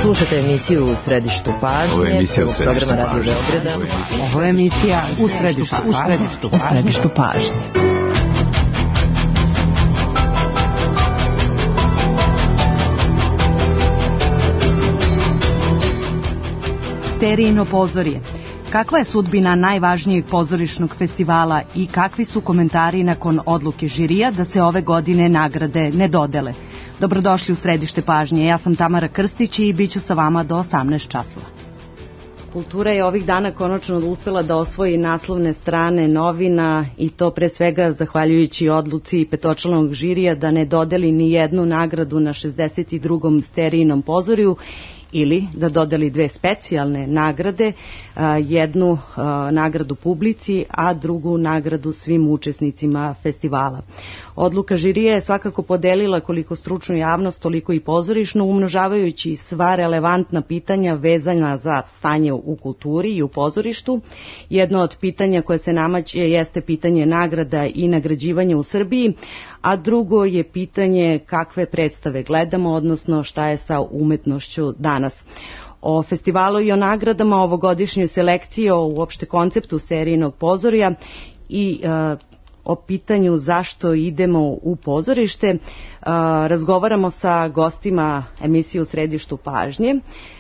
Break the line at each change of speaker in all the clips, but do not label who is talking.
Slušate emisiju U središtu pažnje.
Ovo je emisija U središtu
programa Radio Beograda. Ovo je emisija U središtu pažnje.
Sterijino pozorje. Kakva je sudbina najvažnijeg pozorišnog festivala i kakvi su komentari nakon odluke žirija da se ove godine nagrade ne dodele? Dobrodošli u središte pažnje. Ja sam Tamara Krstić i bit ću sa vama do 18 časova. Kultura je ovih dana konačno uspela da osvoji naslovne strane novina i to pre svega zahvaljujući odluci petočlanog žirija da ne dodeli ni jednu nagradu na 62. Sterijinom pozorju ili da dodeli dve specijalne nagrade, jednu nagradu publici, a drugu nagradu svim učesnicima festivala. Odluka žirija je svakako podelila koliko stručnu javnost, toliko i pozorišnu, umnožavajući sva relevantna pitanja vezana za stanje u kulturi i u pozorištu. Jedno od pitanja koje se namaće jeste pitanje nagrada i nagrađivanja u Srbiji, a drugo je pitanje kakve predstave gledamo, odnosno šta je sa umetnošću danas. O festivalu i o nagradama, ovogodišnjoj selekciji, o uopšte konceptu Sterijinog pozorja i o pitanju zašto idemo u pozorište razgovaramo sa gostima emisije U središtu pažnje,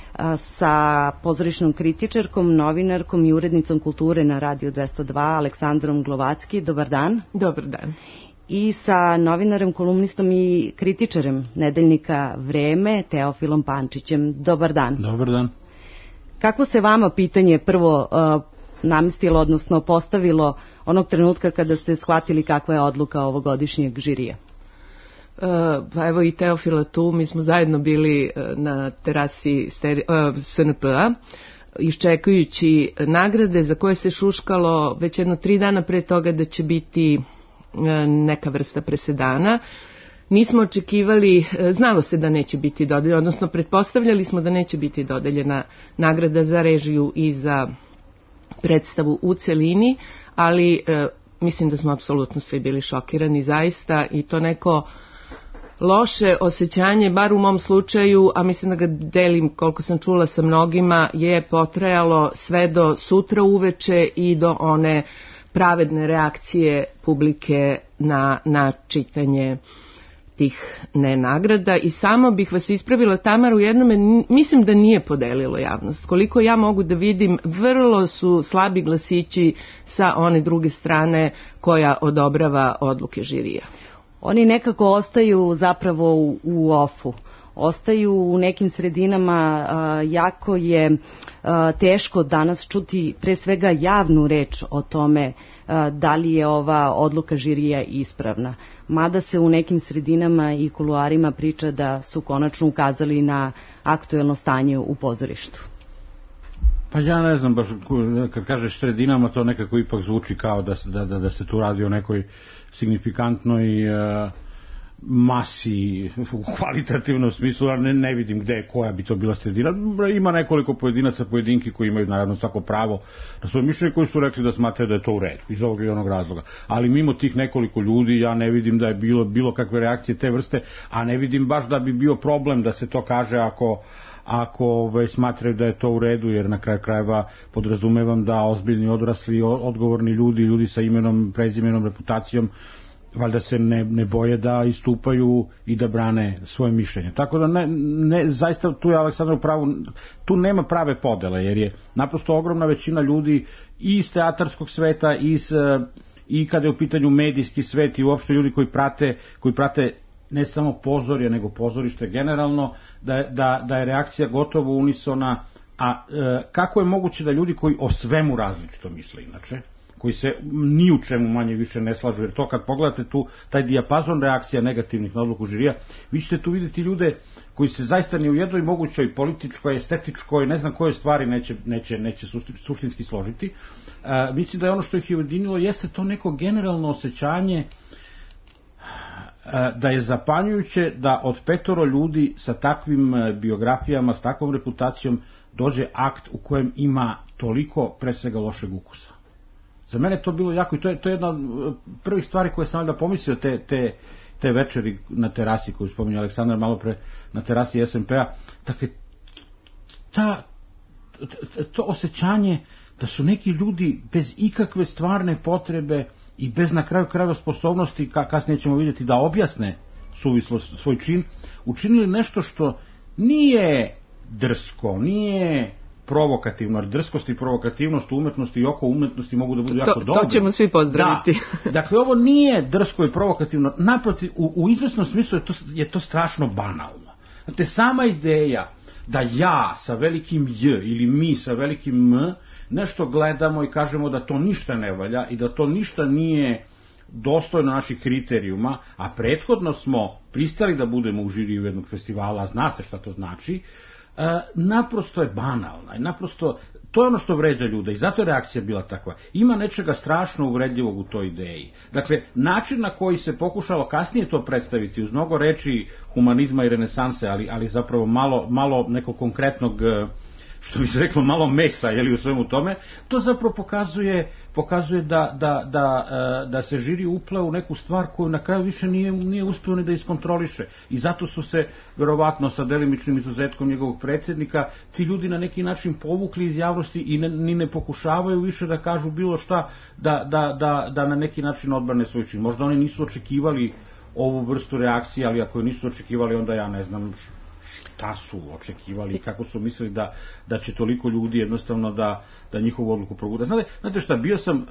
sa pozorišnom kritičarkom, novinarkom i urednicom kulture na Radio 202 Aleksandrom Glovacki. Dobar dan.
Dobar dan.
I sa novinarem, kolumnistom i kritičarem nedeljnika Vreme, Teofilom Pančićem. Dobar dan.
Dobar dan.
Kako se vama pitanje prvo namestilo, odnosno postavilo onog trenutka kada ste shvatili kakva je odluka ovogodišnjeg žirija?
Pa evo i Teofila tu, mi smo zajedno bili na terasi SNP-a iščekujući nagrade za koje se šuškalo već jedno 3 dana pre toga da će biti neka vrsta presedana. Nismo očekivali, znalo se da neće biti dodeljena, odnosno pretpostavljali smo da neće biti dodeljena nagrada za režiju i za predstavu u celini, ali mislim da smo apsolutno svi bili šokirani zaista i to neko loše osjećanje, bar u mom slučaju, a mislim da ga delim koliko sam čula sa mnogima, je potrajalo sve do sutra uveče i do one pravedne reakcije publike na čitanje tih nenagrada. I samo bih vas ispravila, Tamara, u jednome, mislim da nije podelilo javnost. Koliko ja mogu da vidim, vrlo su slabi glasići sa one druge strane koja odobrava odluke žirija.
Oni nekako ostaju zapravo u ofu. Ostaju u nekim sredinama, jako je teško danas čuti pre svega javnu reč o tome da li je ova odluka žirija ispravna. Mada se u nekim sredinama i kuluarima priča da su konačno ukazali na aktuelno stanje u pozorištu.
Pa ja ne znam, baš kad kažeš sredinama, to nekako ipak zvuči kao da se tu radi o nekoj signifikantnoj masi u kvalitativnom smislu, a ne vidim gde, koja bi to bila sredina. Ima nekoliko pojedinaca, pojedinki koji imaju naravno svako pravo na svoje mišljenje, koji su rekli da smatraju da je to u redu iz ovog i onog razloga. Ali mimo tih nekoliko ljudi ja ne vidim da je bilo kakve reakcije te vrste, a ne vidim baš da bi bio problem da se to kaže ako smatraju da je to u redu, jer na kraju krajeva podrazumevam da ozbiljni, odrasli, odgovorni ljudi sa imenom, prezimenom, reputacijom, valjda se ne boje da istupaju i da brane svoje mišljenje. Tako da zaista tu je Aleksandar u pravu, tu nema prave podele, jer je naprosto ogromna većina ljudi i iz teatarskog sveta i kada je u pitanju medijski svet i uopšte ljudi koji prate ne samo pozorje, nego pozorište generalno, da je reakcija gotovo unisona. A kako je moguće da ljudi koji o svemu različito misle inače, koji se ni u čemu manje više ne slažu, jer to kad pogledate tu, taj dijapazon reakcija negativnih na odluku žirija, vi ćete tu vidjeti ljude koji se zaista ni u jednoj mogućoj političkoj, estetičkoj, ne znam koje stvari neće suštinski složiti. Mislim da je ono što ih je ujedinilo jeste to neko generalno osjećanje da je zapanjujuće da od 5 ljudi sa takvim biografijama, s takvom reputacijom dođe akt u kojem ima toliko pre svega lošeg ukusa. Za mene to bilo jako i to je jedna od prvih stvari koje sam valjda pomislio te večeri na terasi koju spominje Aleksandar malo pre, na terasi SMP-a. Dakle, to osjećanje da su neki ljudi bez ikakve stvarne potrebe i bez na kraju krajeva sposobnosti, kasnije ćemo vidjeti, da objasne suvislo svoj čin, učinili nešto što nije drsko, nije provokativno, jer drskost i provokativnost u umetnosti i oko umetnosti mogu da budu jako dobre.
To ćemo svi pozdraviti.
Da. Dakle, ovo nije drsko i provokativno, naprotiv, u izvesnom smislu je to strašno banalno. Znate, sama ideja da ja sa velikim J ili mi sa velikim M nešto gledamo i kažemo da to ništa ne valja i da to ništa nije dostojno naših kriterijuma, a prethodno smo pristali da budemo u žiriju jednog festivala, a zna se šta to znači, naprosto je banalna. Naprosto, to je ono što vređa ljude i zato je reakcija bila takva. Ima nečega strašno uvredljivog u toj ideji. Dakle, način na koji se pokušalo kasnije to predstaviti uz mnogo reči humanizma i renesanse, ali zapravo malo nekog konkretnog, što bi se reklo, malo mesa u svemu tome, to zapravo pokazuje da se žiri upleo u neku stvar koju na kraju više nije uspeo ni da iskontroliše. I zato su se, verovatno sa delimičnim izuzetkom njegovog predsjednika, ti ljudi na neki način povukli iz javnosti i ni ne pokušavaju više da kažu bilo šta, da na neki način odbrane svoj čin. Možda oni nisu očekivali ovu vrstu reakcije, ali ako je nisu očekivali, onda ja ne znam šta su očekivali i kako su mislili da će toliko ljudi jednostavno da njihovu odluku proguda. Znate šta, bio sam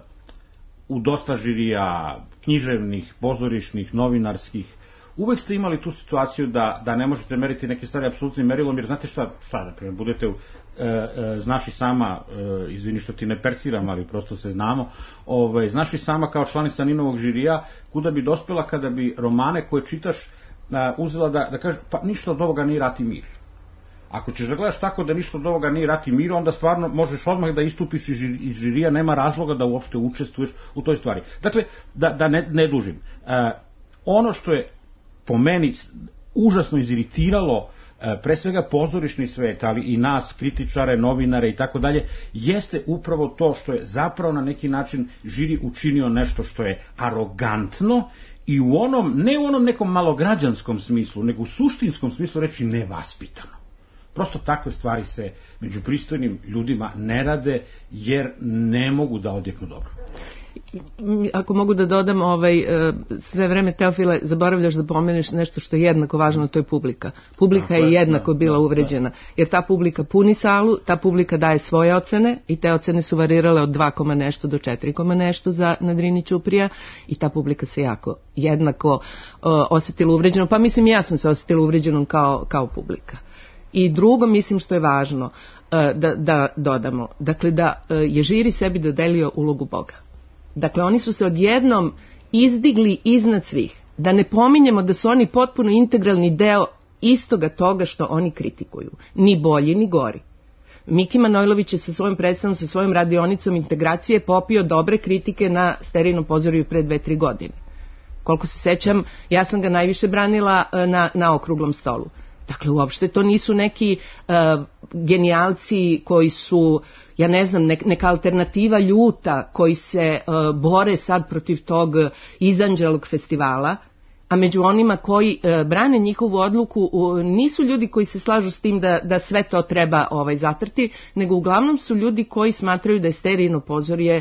u dosta žirija književnih, pozorišnih, novinarskih. Uvek ste imali tu situaciju da ne možete meriti neke stvari apsolutnim merilom, jer znate šta, na primjer, budete znaš i sama, izvini što ti ne persiram, ali prosto se znamo, znaš i sama kao članica Ninovog žirija, kuda bi dospela kada bi romane koje čitaš uzela da kaže, pa ništa od ovoga nije rat i mir. Ako ćeš da gledaš tako da ništa od ovoga nije rat i mir, onda stvarno možeš odmah da istupiš iz žirija, nema razloga da uopšte učestvuješ u toj stvari. Dakle, da ne dužim. Ono što je po meni užasno iziritiralo pre svega pozorišni svet, ali i nas, kritičare, novinare i tako dalje, jeste upravo to što je zapravo na neki način žiri učinio nešto što je arogantno i ne u onom nekom malograđanskom smislu, nego u suštinskom smislu reći nevaspitano. Prosto takve stvari se među pristojnim ljudima ne rade, jer ne mogu da odjeknu dobro.
Ako mogu da dodam, sve vreme, Teofile, zaboravljaš da pomeneš nešto što je jednako važno, to je publika. Publika je jednako bila uvređena, jer ta publika puni salu, ta publika daje svoje ocene i te ocene su varirale od 2, nešto do 4, nešto za Nadrini Ćuprija i ta publika se jednako osjetila uvređenom, pa mislim ja sam se osjetila uvređenom kao publika. I drugo, mislim što je važno da dodamo, dakle da je žiri sebi dodelio ulogu Boga. Dakle, oni su se odjednom izdigli iznad svih. Da ne pominjemo da su oni potpuno integralni deo istoga toga što oni kritikuju. Ni bolji, ni gori. Miki Manojlović je sa svojom predstavom, sa svojom radionicom integracije popio dobre kritike na Sterijnom pozorju pre 2-3 godine. Koliko se sećam, ja sam ga najviše branila na okruglom stolu. Dakle, uopšte to nisu neki genijalci koji su, ja ne znam, neka alternativa ljuta koji se bore sad protiv tog izanđelog festivala, a među onima koji brane njihovu odluku nisu ljudi koji se slažu s tim da sve to treba zatrti, nego uglavnom su ljudi koji smatraju da je Sterijino pozorje,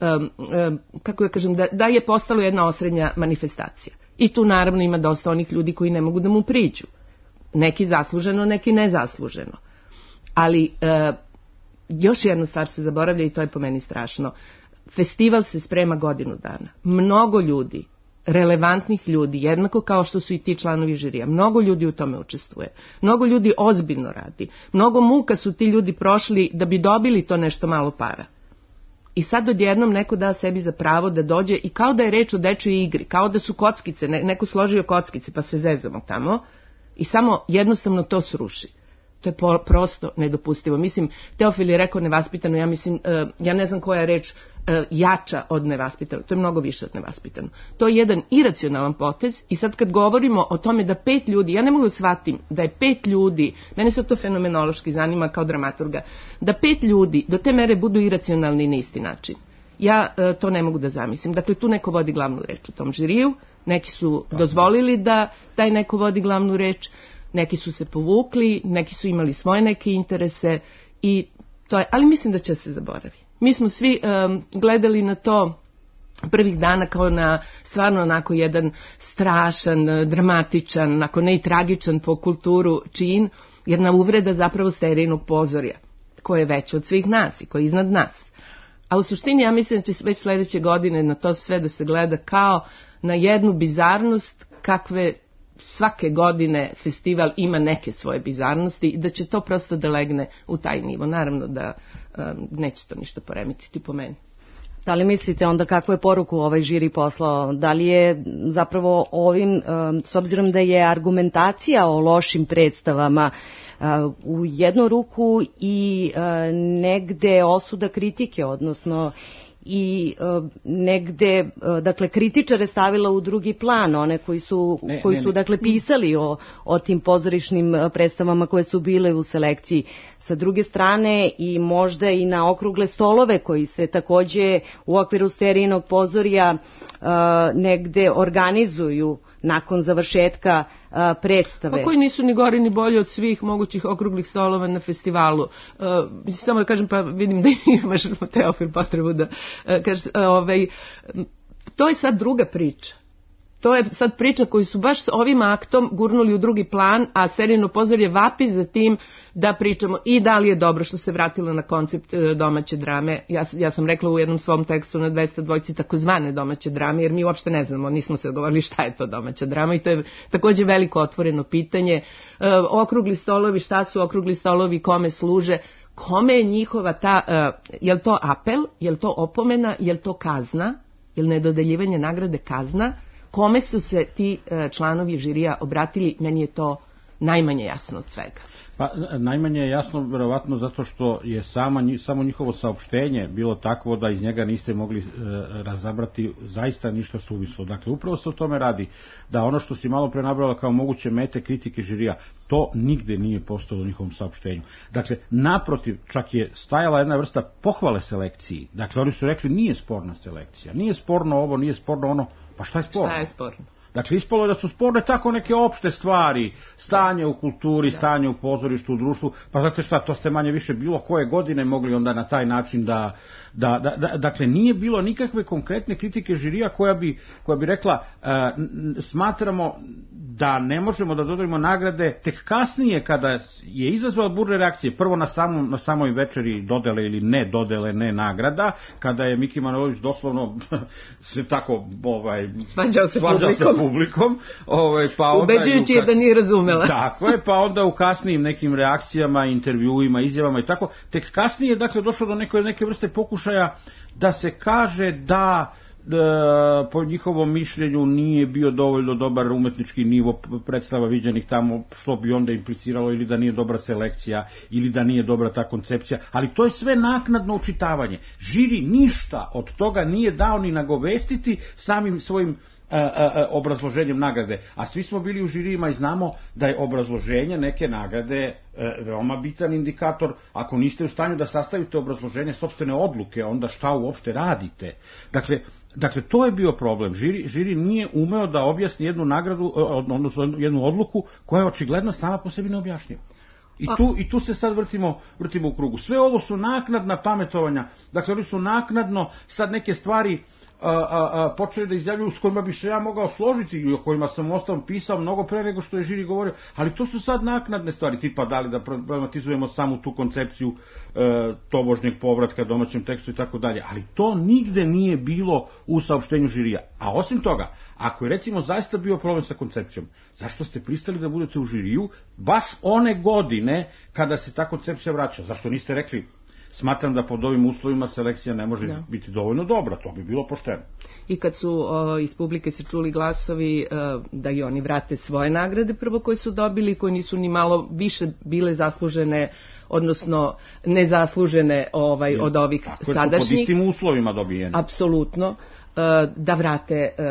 kako da kažem, da je postalo jedna osrednja manifestacija. I tu naravno ima dosta onih ljudi koji ne mogu da mu priđu. Neki zasluženo, neki nezasluženo. Ali još jedna stvar se zaboravlja i to je po meni strašno. Festival se sprema godinu dana. Mnogo ljudi, relevantnih ljudi, jednako kao što su i ti članovi žirija, mnogo ljudi u tome učestvuje. Mnogo ljudi ozbiljno radi. Mnogo muka su ti ljudi prošli da bi dobili to nešto malo para. I sad odjednom neko da sebi za pravo da dođe i kao da je reč o dečjoj igri, kao da su kockice, neko složio kockice pa se zezamo tamo, i samo jednostavno to sruši. To je prosto nedopustivo. Mislim, Teofil je rekao nevaspitano, ja ne znam koja je reč jača od nevaspitano. To je mnogo više od nevaspitano. To je jedan iracionalan potez i sad kad govorimo o tome da 5 ljudi, ja ne mogu da shvatim da je 5 ljudi, mene sad to fenomenološki zanima kao dramaturga, da 5 ljudi do te mere budu iracionalni na isti način. Ja to ne mogu da zamislim. Dakle, tu neko vodi glavnu reč u tom žiriju, neki su dozvolili da taj neko vodi glavnu reč. neki su se povukli, neki su imali svoje neke interese i to je, ali mislim da će se zaboraviti. Mi smo svi gledali na to prvih dana kao na stvarno onako jedan strašan, dramatičan, ako ne i tragičan po kulturu čin, jedna uvreda zapravo sterijnog pozorja, koje je veće od svih nas i koje je iznad nas. A u suštini ja mislim da će već sledeće godine na to sve da se gleda kao na jednu bizarnost kakve svake godine festival ima neke svoje bizarnosti i da će to prosto da legne u taj nivo. Naravno da neće to ništa poremetiti po meni.
Da li mislite onda kakvu je poruku ovaj žiri poslao? Da li je zapravo ovim, s obzirom da je argumentacija o lošim predstavama u jednu ruku i negde osuda kritike, odnosno i negde, dakle, kritičare stavila u drugi plan, one koji su dakle, pisali o tim pozorišnim predstavama koje su bile u selekciji. Sa druge strane i možda i na okrugle stolove koji se takođe u okviru Sterijinog pozorja negde organizuju nakon završetka predstave.
Pa koji nisu ni gori ni bolji od svih mogućih okruglih stolova na festivalu. Samo da kažem, pa vidim da imaš, Teofil, potrebu da kažeš, to je sad druga priča. To je sad priča koju su baš s ovim aktom gurnuli u drugi plan, a Sterijino pozorje vapi za tim da pričamo i da li je dobro što se vratilo na koncept domaće drame. Ja sam rekla u jednom svom tekstu na 202 takozvane domaće drame, jer mi uopšte ne znamo, nismo se odgovorili šta je to domaća drama i to je takođe veliko otvoreno pitanje. Okrugli stolovi, šta su okrugli stolovi, kome služe, kome je njihova ta, je li to apel, je li to opomena, je li to kazna, je li nedodeljivanje nagrade kazna, kome su se ti članovi žirija obratili, meni je to najmanje jasno od svega.
Pa najmanje je jasno verovatno zato što je samo njihovo saopštenje bilo takvo da iz njega niste mogli razabrati zaista ništa suvislo. Dakle, upravo se o tome radi, da ono što si malo pre nabrala kao moguće mete kritike žirija, to nigde nije postalo u njihovom saopštenju. Dakle, naprotiv, čak je stajala jedna vrsta pohvale selekciji. Dakle, oni su rekli nije sporna selekcija, nije sporno ovo, nije sporno ono, pa šta je sporno?
Šta je sporno?
Dakle, ispalo je da su sporne tako neke opšte stvari, stanje u kulturi, stanje u pozorištu, u društvu, pa znate šta, to ste manje više bilo koje godine mogli onda na taj način dakle, nije bilo nikakve konkretne kritike žirija koja bi rekla, smatramo da ne možemo da dodelimo nagrade tek kasnije kada je izazvala burne reakcije, prvo na samoj večeri dodele ili ne dodele ne nagrada, kada je Miki Manojlović doslovno se tako
svađao se publikom.
Pa
ubeđujući je da nije razumela.
Tako je, pa onda u kasnijim nekim reakcijama, intervjuima, izjavama i tako, tek kasnije je dakle došlo do neke vrste pokušaja da se kaže da po njihovom mišljenju nije bio dovoljno dobar umetnički nivo predstava viđenih tamo, što bi onda impliciralo ili da nije dobra selekcija ili da nije dobra ta koncepcija, ali to je sve naknadno učitavanje. Žiri ništa od toga nije dao ni nagovestiti samim svojim obrazloženjem nagrade, a svi smo bili u žirijima i znamo da je obrazloženje neke nagrade veoma bitan indikator. Ako niste u stanju da sastavite obrazloženje sopstvene odluke, onda šta uopšte radite? Dakle, to je bio problem. Žiri nije umeo da objasni jednu nagradu, odnosno jednu odluku koja je očigledno sama po sebi neobjašnjiva. I tu se sad vrtimo u krugu. Sve ovo su naknadna pametovanja. Dakle, oni su naknadno sad neke stvari počeli da izjavljuju s kojima bi se ja mogao složiti i o kojima sam ostalom pisao mnogo pre nego što je žiri govorio, ali to su sad naknadne stvari, tipa da li da problematizujemo samu tu koncepciju tobožnjeg povratka domaćem tekstu i tako dalje, ali to nigde nije bilo u saopštenju žirija. A osim toga, ako je recimo zaista bio problem sa koncepcijom, zašto ste pristali da budete u žiriju baš one godine kada se ta koncepcija vraća? Zašto niste rekli smatram da pod ovim uslovima selekcija ne može biti dovoljno dobra, to bi bilo pošteno.
I kad su iz publike se čuli glasovi da i oni vrate svoje nagrade prvo koje su dobili, koje nisu ni malo više bile zaslužene, odnosno nezaslužene od ovih sadašnjih.
Pod istim uslovima dobijeni.
Apsolutno, da vrate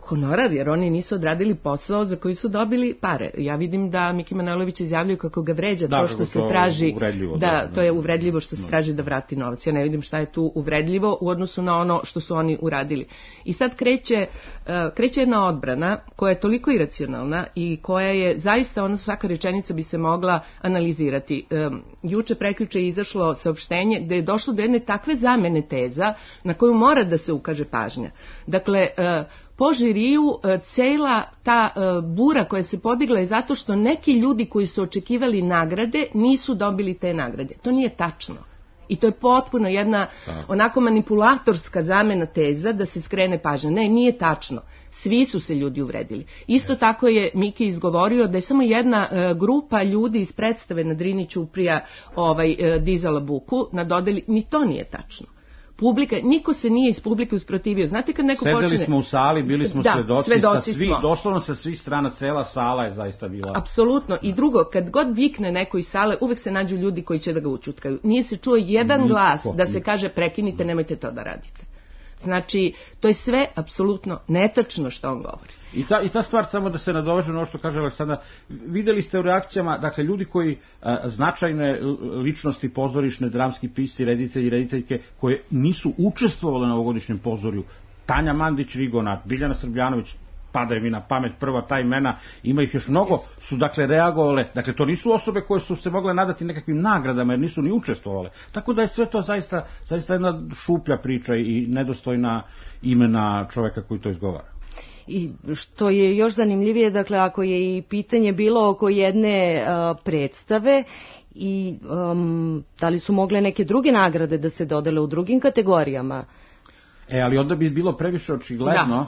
honorar, jer oni nisu odradili posao za koji su dobili pare. Ja vidim da Miki Manojlović izjavljuje kako ga vređa to što se traži, to je uvredljivo što se traži da vrati novac. Ja ne vidim šta je tu uvredljivo u odnosu na ono što su oni uradili. I sad kreće jedna odbrana koja je toliko iracionalna i koja je zaista, svaka rečenica bi se mogla analizirati. Juče, prekjuče je izašlo saopštenje gde je došlo do jedne takve zamene teza na koju mora da se ukaže pažnja. Dakle, po žiriju cela ta bura koja se podigla je zato što neki ljudi koji su očekivali nagrade nisu dobili te nagrade. To nije tačno. I to je potpuno jedna onako manipulatorska zamena teza da se skrene pažnja. Ne, nije tačno. Svi su se ljudi uvredili. Isto tako je Miki izgovorio da je samo jedna grupa ljudi iz predstave na Drini Ćuprija dizala buku na dodeli. Ni to nije tačno. Publika, niko se nije iz publike usprotivio. Znate kad neko počne...
Sedeli smo u sali, bili smo svedoci doslovno sa svih strana, cela sala je zaista bila...
Apsolutno. I drugo, kad god vikne neko iz sale, uvek se nađu ljudi koji će da ga učutkaju. Nije se čuo jedan glas da se kaže prekinite, nemojte to da radite. Znači, to je sve apsolutno netačno što on govori.
I ta stvar, samo da se nadoveže na ono što kaže Aleksandra, videli ste u reakcijama, dakle, ljudi koji značajne ličnosti pozorišne, dramski pisci, reditelji i rediteljke, koje nisu učestvovali na ovogodišnjem pozorju, Tanja Mandić-Rigonat, Biljana Srbljanović, pada mi na pamet prva ta imena, ima ih još mnogo, su dakle reagovale, dakle to nisu osobe koje su se mogle nadati nekakvim nagradama jer nisu ni učestvovale. Tako da je sve to zaista jedna šuplja priča i nedostojna imena čoveka koji to izgovara.
I što je još zanimljivije, dakle, ako je i pitanje bilo oko jedne predstave i da li su mogle neke druge nagrade da se dodele u drugim kategorijama?
Ali onda bi bilo previše očigledno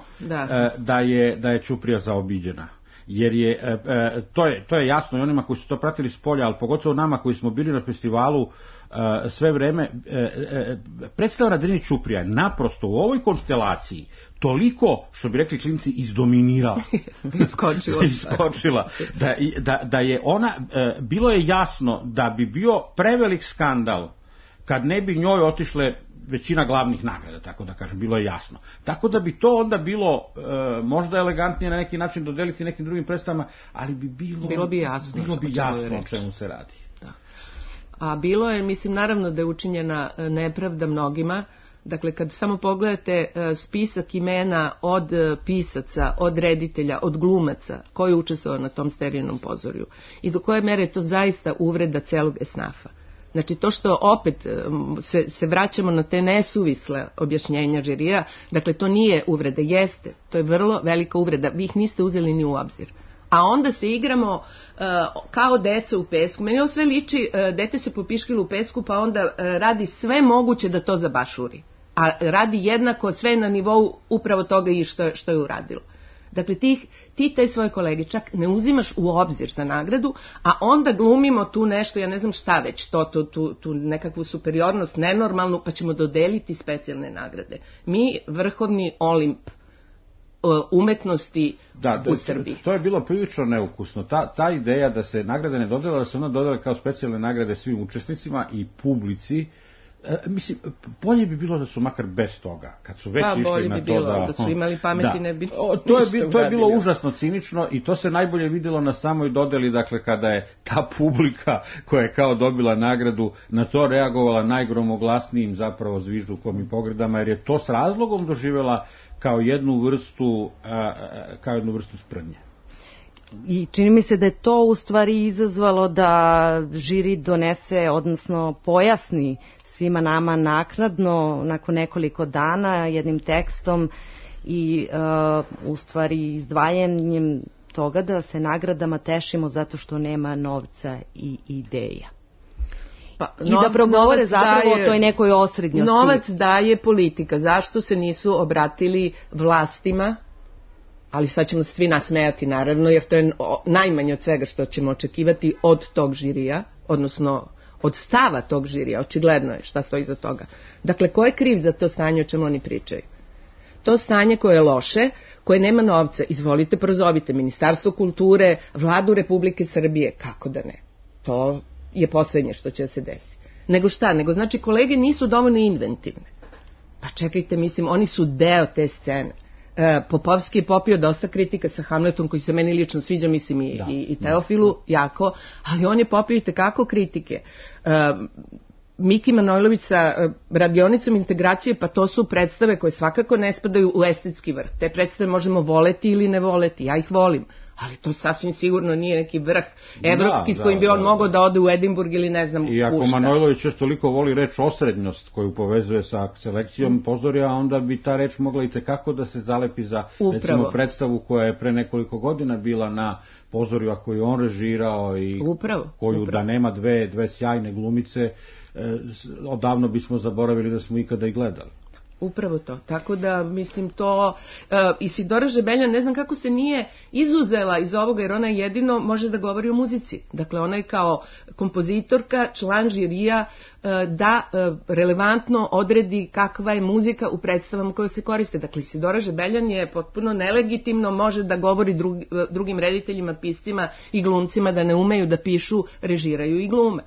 da je Ćuprija zaobiđena. Jer to je jasno i onima koji su to pratili s polja, ali pogotovo nama koji smo bili na festivalu sve vreme, predstava na Drini Ćuprija je naprosto u ovoj konstelaciji toliko, što bi rekli klinci, izdominirala. Iskočila. Da je ona, bilo je jasno da bi bio prevelik skandal kad ne bi njoj otišle većina glavnih nagrada, tako da kažem, bilo je jasno. Tako da bi to onda bilo možda elegantnije na neki način dodeliti nekim drugim predstavama, ali bi bilo bi jasno o čemu se radi.
Da. A bilo je, mislim, naravno da je učinjena nepravda mnogima. Dakle, kad samo pogledate spisak imena od pisaca, od reditelja, od glumaca koji je učestvovao na tom sterilnom pozorju i do koje mere je to zaista uvreda celog esnafa. Znači, to što opet se vraćamo na te nesuvisle objašnjenja žirija, dakle, to nije uvreda, jeste, to je vrlo velika uvreda, vi ih niste uzeli ni u obzir. A onda se igramo kao deca u pesku. Meni ovo sve liči, dete se popiškilo u pesku, pa onda radi sve moguće da to zabašuri. A radi jednako sve na nivou upravo toga i što je uradilo. Dakle, ti te svoje kolege čak ne uzimaš u obzir za nagradu, a onda glumimo tu nešto, ja ne znam šta već, tu nekakvu superiornost nenormalnu, pa ćemo dodeliti specijalne nagrade. Mi, vrhovni Olimp umetnosti u Srbiji.
To je bilo prilično neukusno. Ta ideja da se nagrade ne dodele, da se ona dodele kao specijalne nagrade svim učesnicima i publici. Mislim, bolje bi bilo da su makar bez toga, kad su već išli na to
da su imali pameti, ne bi
to je bilo užasno cinično i to se najbolje vidjelo na samoj dodeli, dakle, kada je ta publika koja je kao dobila nagradu na to reagovala najgromoglasnijim zapravo zviždukom i pogredama, jer je to s razlogom doživjela kao jednu vrstu sprdnje.
I čini mi se da je to u stvari izazvalo da žiri donese, odnosno pojasni svima nama naknadno, nakon nekoliko dana, jednim tekstom i u stvari izdvajanjem toga da se nagradama tešimo zato što nema novca i ideja. I da progovore zapravo o toj nekoj osrednjosti.
Novac daje politika. Zašto se nisu obratili vlastima? Ali sad ćemo se svi nasmejati, naravno, jer to je najmanje od svega što ćemo očekivati od tog žirija, odnosno od stava tog žirija. Očigledno je šta stoji iza toga. Dakle, ko je kriv za to stanje o čemu oni pričaju? To stanje koje je loše, koje nema novca, izvolite, prozovite Ministarstvo kulture, Vladu Republike Srbije, kako da ne? To je poslednje što će se desiti. Nego šta? Nego znači kolege nisu dovoljno inventivne. Pa čekajte, mislim, oni su deo te scene. Popovski je popio dosta kritika sa Hamletom, koji se meni lično sviđa, mislim i Teofilu jako, ali on je popio i tekako kritike. Miki Manojlović sa radionicom integracije, pa to su predstave koje svakako ne spadaju u estetski vrh. Te predstave možemo voleti ili ne voleti, ja ih volim, ali to sasvim sigurno nije neki vrh evropski s kojim bi on mogao da ode u Edinburg ili ne znam u šta.
I ako Manojlović još toliko voli reč osrednjost koju povezuje sa selekcijom pozorja, onda bi ta reč mogla i tekako da se zalepi za recimo predstavu koja je pre nekoliko godina bila na pozorju, a koju on režirao i koju da nema dve sjajne glumice, odavno bismo zaboravili da smo ikada i gledali.
Upravo to, tako da mislim to, Isidora Žebeljan ne znam kako se nije izuzela iz ovoga, jer ona jedino može da govori o muzici. Dakle, ona je kao kompozitorka, član žirija da relevantno odredi kakva je muzika u predstavama koje se koriste. Dakle, Isidora Žebeljan je potpuno nelegitimno, može da govori drugim rediteljima, piscima i glumcima da ne umeju da pišu, režiraju i glume.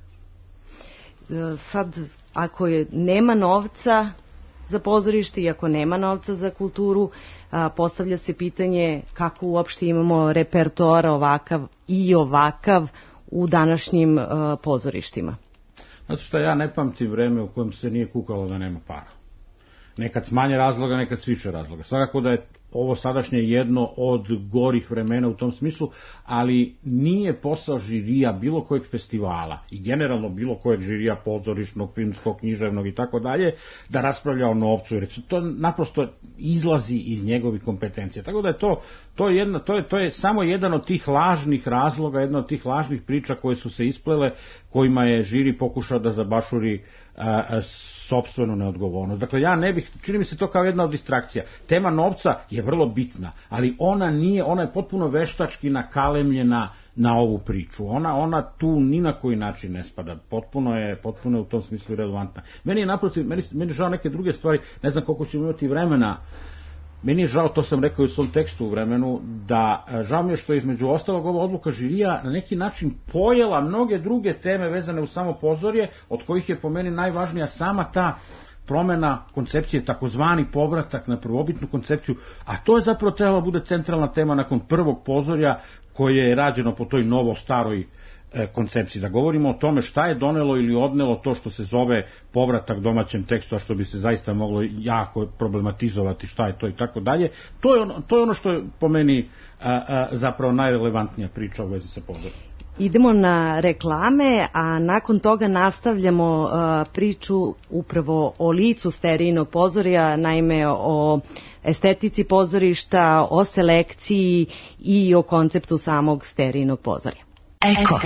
Sad, ako nema novca za pozorište i ako nema novca za kulturu, postavlja se pitanje kako uopšte imamo repertoar ovakav u današnjim pozorištima.
Zato što ja ne pamtim vreme u kojem se nije kukalo da nema para. Nekad s manje razloga, nekad s više razloga. Svakako da je ovo sadašnje jedno od gorih vremena u tom smislu, ali nije posao žirija bilo kojeg festivala i generalno bilo kojeg žirija pozorišnog, filmskog, književnog i tako dalje, da raspravlja o novcu, jer to naprosto izlazi iz njegovih kompetencija. Tako da je to je samo jedan od tih lažnih razloga, jedna od tih lažnih priča koje su se isplele, kojima je žiri pokušao da zabašuri sopstvenu neodgovornost. Dakle, ja ne bih, čini mi se to kao jedna od distrakcija. Tema novca je vrlo bitna, ali ona je potpuno veštački nakalemljena na ovu priču. Ona tu ni na koji način ne spada. Potpuno je u tom smislu relevantna. Meni je naprotiv, meni žao neke druge stvari, ne znam koliko ćemo imati vremena. Meni je žao, to sam rekao i u svom tekstu u vremenu, da žao mi je što je između ostalog ova odluka žirija na neki način pojela mnoge druge teme vezane u samo pozorje, od kojih je po meni najvažnija sama ta promena koncepcije, takozvani povratak na prvobitnu koncepciju, a to je zapravo trebalo bude centralna tema nakon prvog pozorja koje je rađeno po toj novo-staroj koncepciji, da govorimo o tome šta je donelo ili odnelo to što se zove povratak domaćem tekstu, a što bi se zaista moglo jako problematizovati šta je to i tako dalje. To je ono što je po meni zapravo najrelevantnija priča u vezi sa pozorjem.
Idemo na reklame, a nakon toga nastavljamo priču upravo o licu Sterijinog pozorja, naime o estetici pozorišta, o selekciji i o konceptu samog Sterijinog pozorja.
Eko.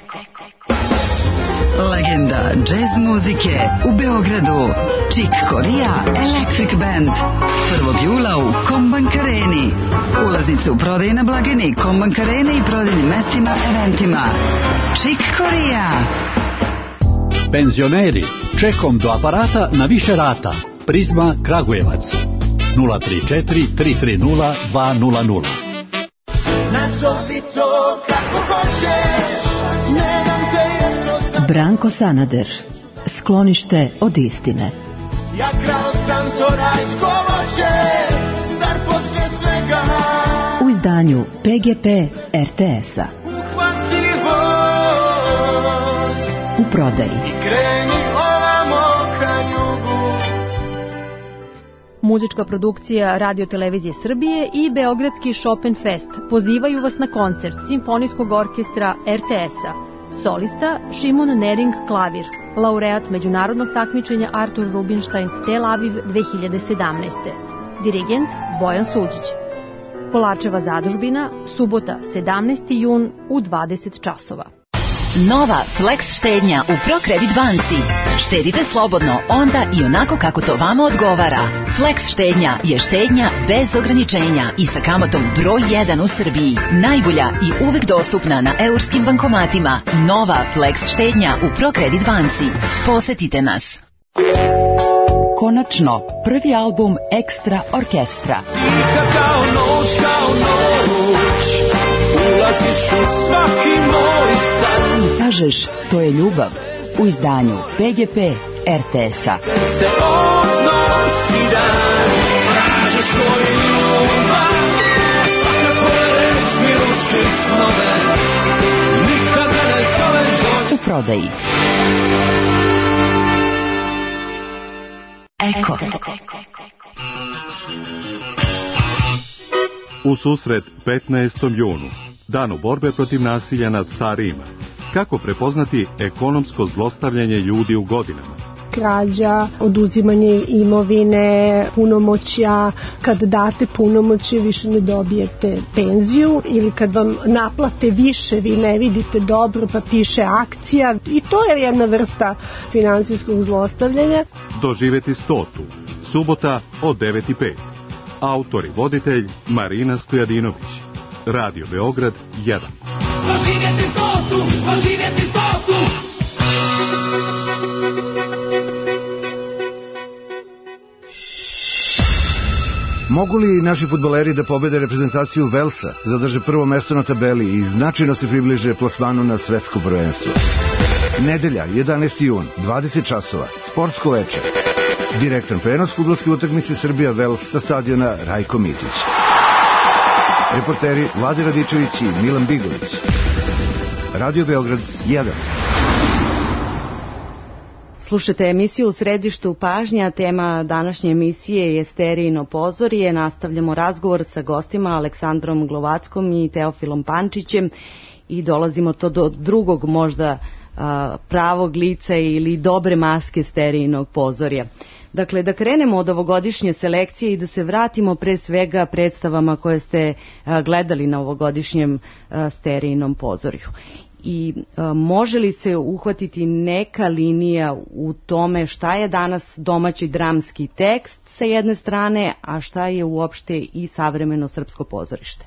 Legenda džez muzike u Beogradu. Chick Corea Electric Band. 1. jula u Kombank Areni. Ulaznice u prodaji na blagajni Kombank Arene i prodajnim mestima, eventima. Chick Corea.
Penzioneri, čekom do aparata na više rata. Prizma Kragujevac. 034 330 200.
Nazovi to kako hoćeš, ne dam te jednostavno.
Branko Sanader, sklonište od istine.
Ja krao sam to rajsko voće, zar poslije svega
u izdanju PGP RTS-a.
Uhvati voz
u prodaji
i kreni ovamo ka jugu.
Muzička produkcija Radio Televizije Srbije i Beogradski Chopin Fest pozivaju vas na koncert Simfonijskog orkestra RTS-a. Solista Šimon Nering klavir, laureat međunarodnog takmičenja Artur Rubinstein Tel Aviv 2017. Dirigent Bojan Suđić. Kolarčeva zadužbina, subota 17. jun u 20 časova.
Nova Flex štednja u ProCredit banci. Štedite slobodno onda i onako kako to vama odgovara. Flex štednja je štednja bez ograničenja i sa kamatom broj 1 u Srbiji. Najbolja i uvek dostupna na eurskim bankomatima. Nova Flex štednja u ProCredit banci. Posetite nas.
Konačno, prvi album Ekstra orkestra.
Kao noć, ulaziš u svaki moj san.
Kažeš, to je ljubav u izdanju PGP RTS-a.
Ste odnosi dan, kažeš to je ljubav.
prodaji. Eko.
U susret 15. junu, danu borbe protiv nasilja nad starijima, kako prepoznati ekonomsko zlostavljanje ljudi u godinama?
Krađa, oduzimanje imovine, punomoćja, kad date punomoćje više ne dobijete penziju ili kad vam naplate više vi ne vidite dobro pa piše akcija i to je jedna vrsta finansijskog zlostavljanja.
Doživjeti 100. Subota od 9:05. Autor i voditelj Marina Stojadinović. Radio Beograd 1.
Doživjeti 100, doživjeti 100.
Mogu li naši fudbaleri da pobede reprezentaciju Velsa, zadrže prvo mesto na tabeli i značajno se približe plasmanu na svetsko prvenstvo? Nedelja, 11. jun, 20 časova, sportsko veče. Direktan prenos fudbalske utakmice Srbija-Vels sa stadiona Rajko Mitić. Reporteri Vlade Radičević i Milan Bigović. Radio Beograd 1.
Slušate emisiju U središtu pažnja, tema današnje emisije je Sterijino pozorje. Nastavljamo razgovor sa gostima Aleksandrom Glovackom i Teofilom Pančićem i dolazimo to do drugog možda pravog lica ili dobre maske Sterijinog pozorja. Dakle, da krenemo od ovogodišnje selekcije i da se vratimo pre svega predstavama koje ste gledali na ovogodišnjem Sterijinom pozorju. I može li se uhvatiti neka linija u tome šta je danas domaći dramski tekst sa jedne strane, a šta je uopšte i savremeno srpsko pozorište?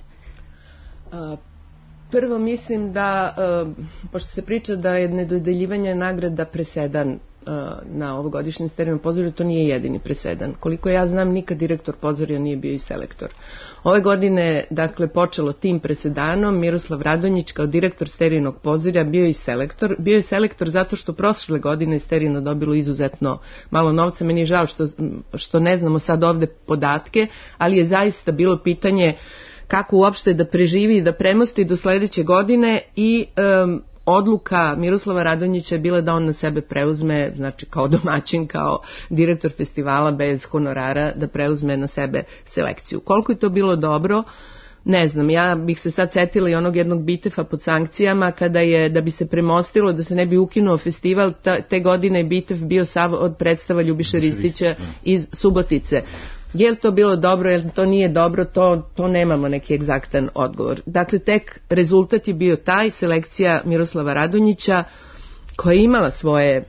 Prvo mislim da, pošto se priča da je nedodeljivanje nagrada presedan na ovogodišnjem Sterijinom pozorju, to nije jedini presedan. Koliko ja znam, nikad direktor pozorja nije bio i selektor. Ove godine, dakle, počelo tim presedanom. Miroslav Radonjić kao direktor Sterijinog pozorja bio je i selektor. Bio je selektor zato što prošle godine Sterijino dobilo izuzetno malo novca. Meni je žao što ne znamo sad ovde podatke, ali je zaista bilo pitanje kako uopšte da preživi i da premosti do sledeće godine i odluka Miroslava Radonjića je bila da on na sebe preuzme, znači kao domaćin, kao direktor festivala bez honorara, da preuzme na sebe selekciju. Koliko je to bilo dobro, ne znam, ja bih se sad setila i onog jednog Bitefa pod sankcijama kada je, da bi se premostilo, da se ne bi ukinuo festival, te godine je Bitef bio sav od predstava Ljubiše Ristića iz Subotice. Je li to bilo dobro, je li to nije dobro, to nemamo neki egzaktan odgovor. Dakle, tek rezultat je bio taj, selekcija Miroslava Radonjića, koja je imala svoje,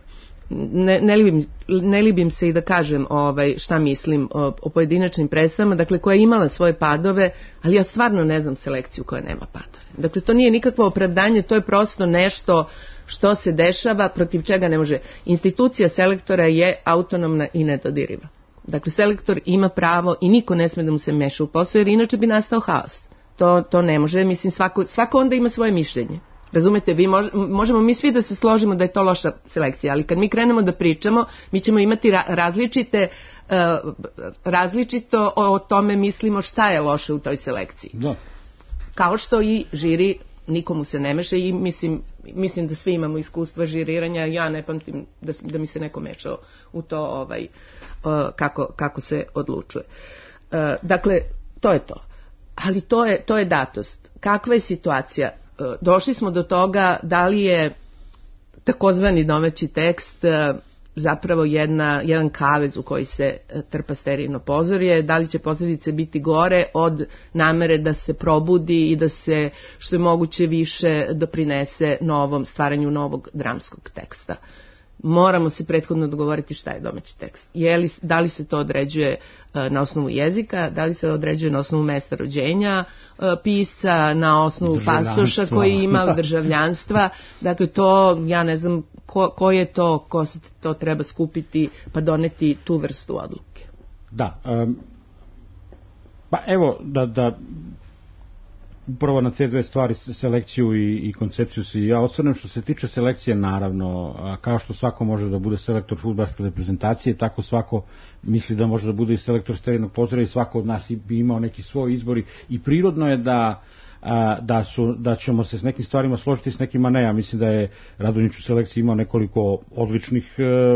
ne libim se i da kažem šta mislim o pojedinačnim predstavama, dakle koja je imala svoje padove, ali ja stvarno ne znam selekciju koja nema padove. Dakle, to nije nikakvo opravdanje, to je prosto nešto što se dešava, protiv čega ne može. Institucija selektora je autonomna i nedodiriva. Dakle, selektor ima pravo i niko ne sme da mu se meša u posao, jer inače bi nastao haos. To ne može, mislim, svako onda ima svoje mišljenje. Razumete, možemo mi svi da se složimo da je to loša selekcija, ali kad mi krenemo da pričamo, mi ćemo imati različito o tome mislimo šta je loše u toj selekciji. Da. Kao što i žiri nikomu se ne meša i mislim da svi imamo iskustva žiriranja, ja ne pamtim da mi se neko mešao u to kako se odlučuje. Dakle, to je to. Ali to je datost. Kakva je situacija? Došli smo do toga da li je takozvani domaći tekst zapravo jedan kavez u koji se trpa Sterijino pozorje, da li će posljedice biti gore od namere da se probudi i da se što je moguće više doprinese stvaranju novog dramskog teksta. Moramo se prethodno dogovoriti šta je domaći tekst. Da li se to određuje na osnovu jezika, da li se određuje na osnovu mesta rođenja pisca, na osnovu pasoša koji ima, državljanstva. Dakle, to, ja ne znam ko je to, ko se to treba skupiti pa doneti tu vrstu odluke.
Da, pa evo da upravo na te dve stvari, selekciju i koncepciju se ja osvrnem. Što se tiče selekcije, naravno, kao što svako može da bude selektor fudbalske reprezentacije, tako svako misli da može da bude i selektor Sterijinog pozorja i svako od nas bi imao neki svoj izbor i prirodno je da da ćemo se s nekim stvarima složiti, s nekima ne. Ja mislim da je Radonjić u selekciji imao nekoliko odličnih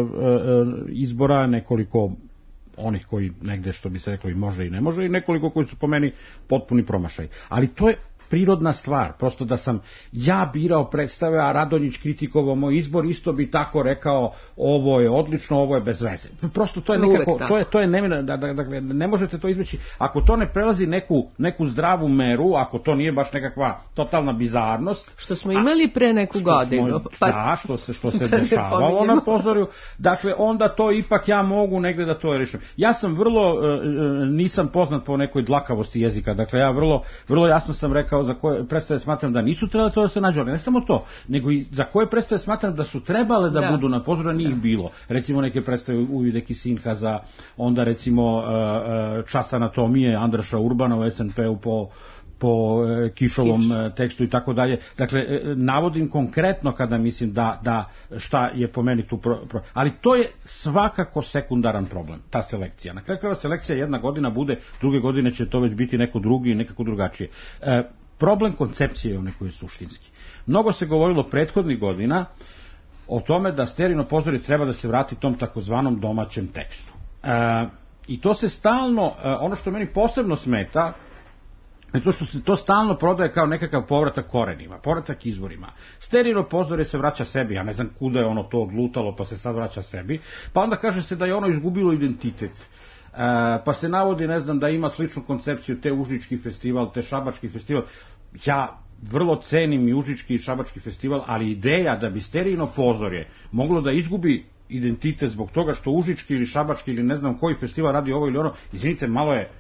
izbora, nekoliko onih koji negde, što bi se reklo, i može i ne može, i nekoliko koji su po meni potpuni promašaj. Ali to je prirodna stvar, prosto da sam ja birao predstave, a Radonjić kritikovao moj izbor, isto bi tako rekao, ovo je odlično, ovo je bez veze. Prosto to je nekako, to je ne možete to izbeći, ako to ne prelazi neku zdravu meru, ako to nije baš nekakva totalna bizarnost.
Što smo imali pre neku godinu.
Da, što se dešavalo na pozorju, dakle, onda to ipak ja mogu negde da to rešim. Ja sam nisam poznat po nekoj dlakavosti jezika, dakle, ja vrlo jasno sam rekao za koje predstave smatram da nisu trebale to da se nađu, ali ne samo to, nego i za koje predstave smatram da su trebale da budu na pozorju, a nije ih bilo. Recimo neke predstave Uvideki Sinhaza, onda recimo Čas anatomije Andraša Urbana u SNP-u po Kišovom tekstu i tako dalje. Dakle, navodim konkretno kada mislim da šta je po meni tu ali to je svakako sekundaran problem, ta selekcija. Na kraju krajeva selekcija jedna godina bude, druge godine će to već biti neko drugi i nekako drugačije. Problem koncepcije je u nekoj suštinski. Mnogo se govorilo prethodnih godina o tome da Sterijino pozorje treba da se vrati tom takozvanom domaćem tekstu. I to se stalno, ono što meni posebno smeta, je to što se to stalno prodaje kao nekakav povratak korenima, povratak izvorima. Sterijino pozorje se vraća sebi, ja ne znam kuda je ono to odlutalo pa se sad vraća sebi, pa onda kaže se da je ono izgubilo identitet. Pa se navodi, ne znam, da ima sličnu koncepciju te Užički festival, te Šabački festival. Ja vrlo cenim i Užički i Šabački festival, ali ideja da bi Sterijino pozorje moglo da izgubi identitet zbog toga što Užički ili Šabački ili ne znam koji festival radi ovo ili ono, izvinite, malo je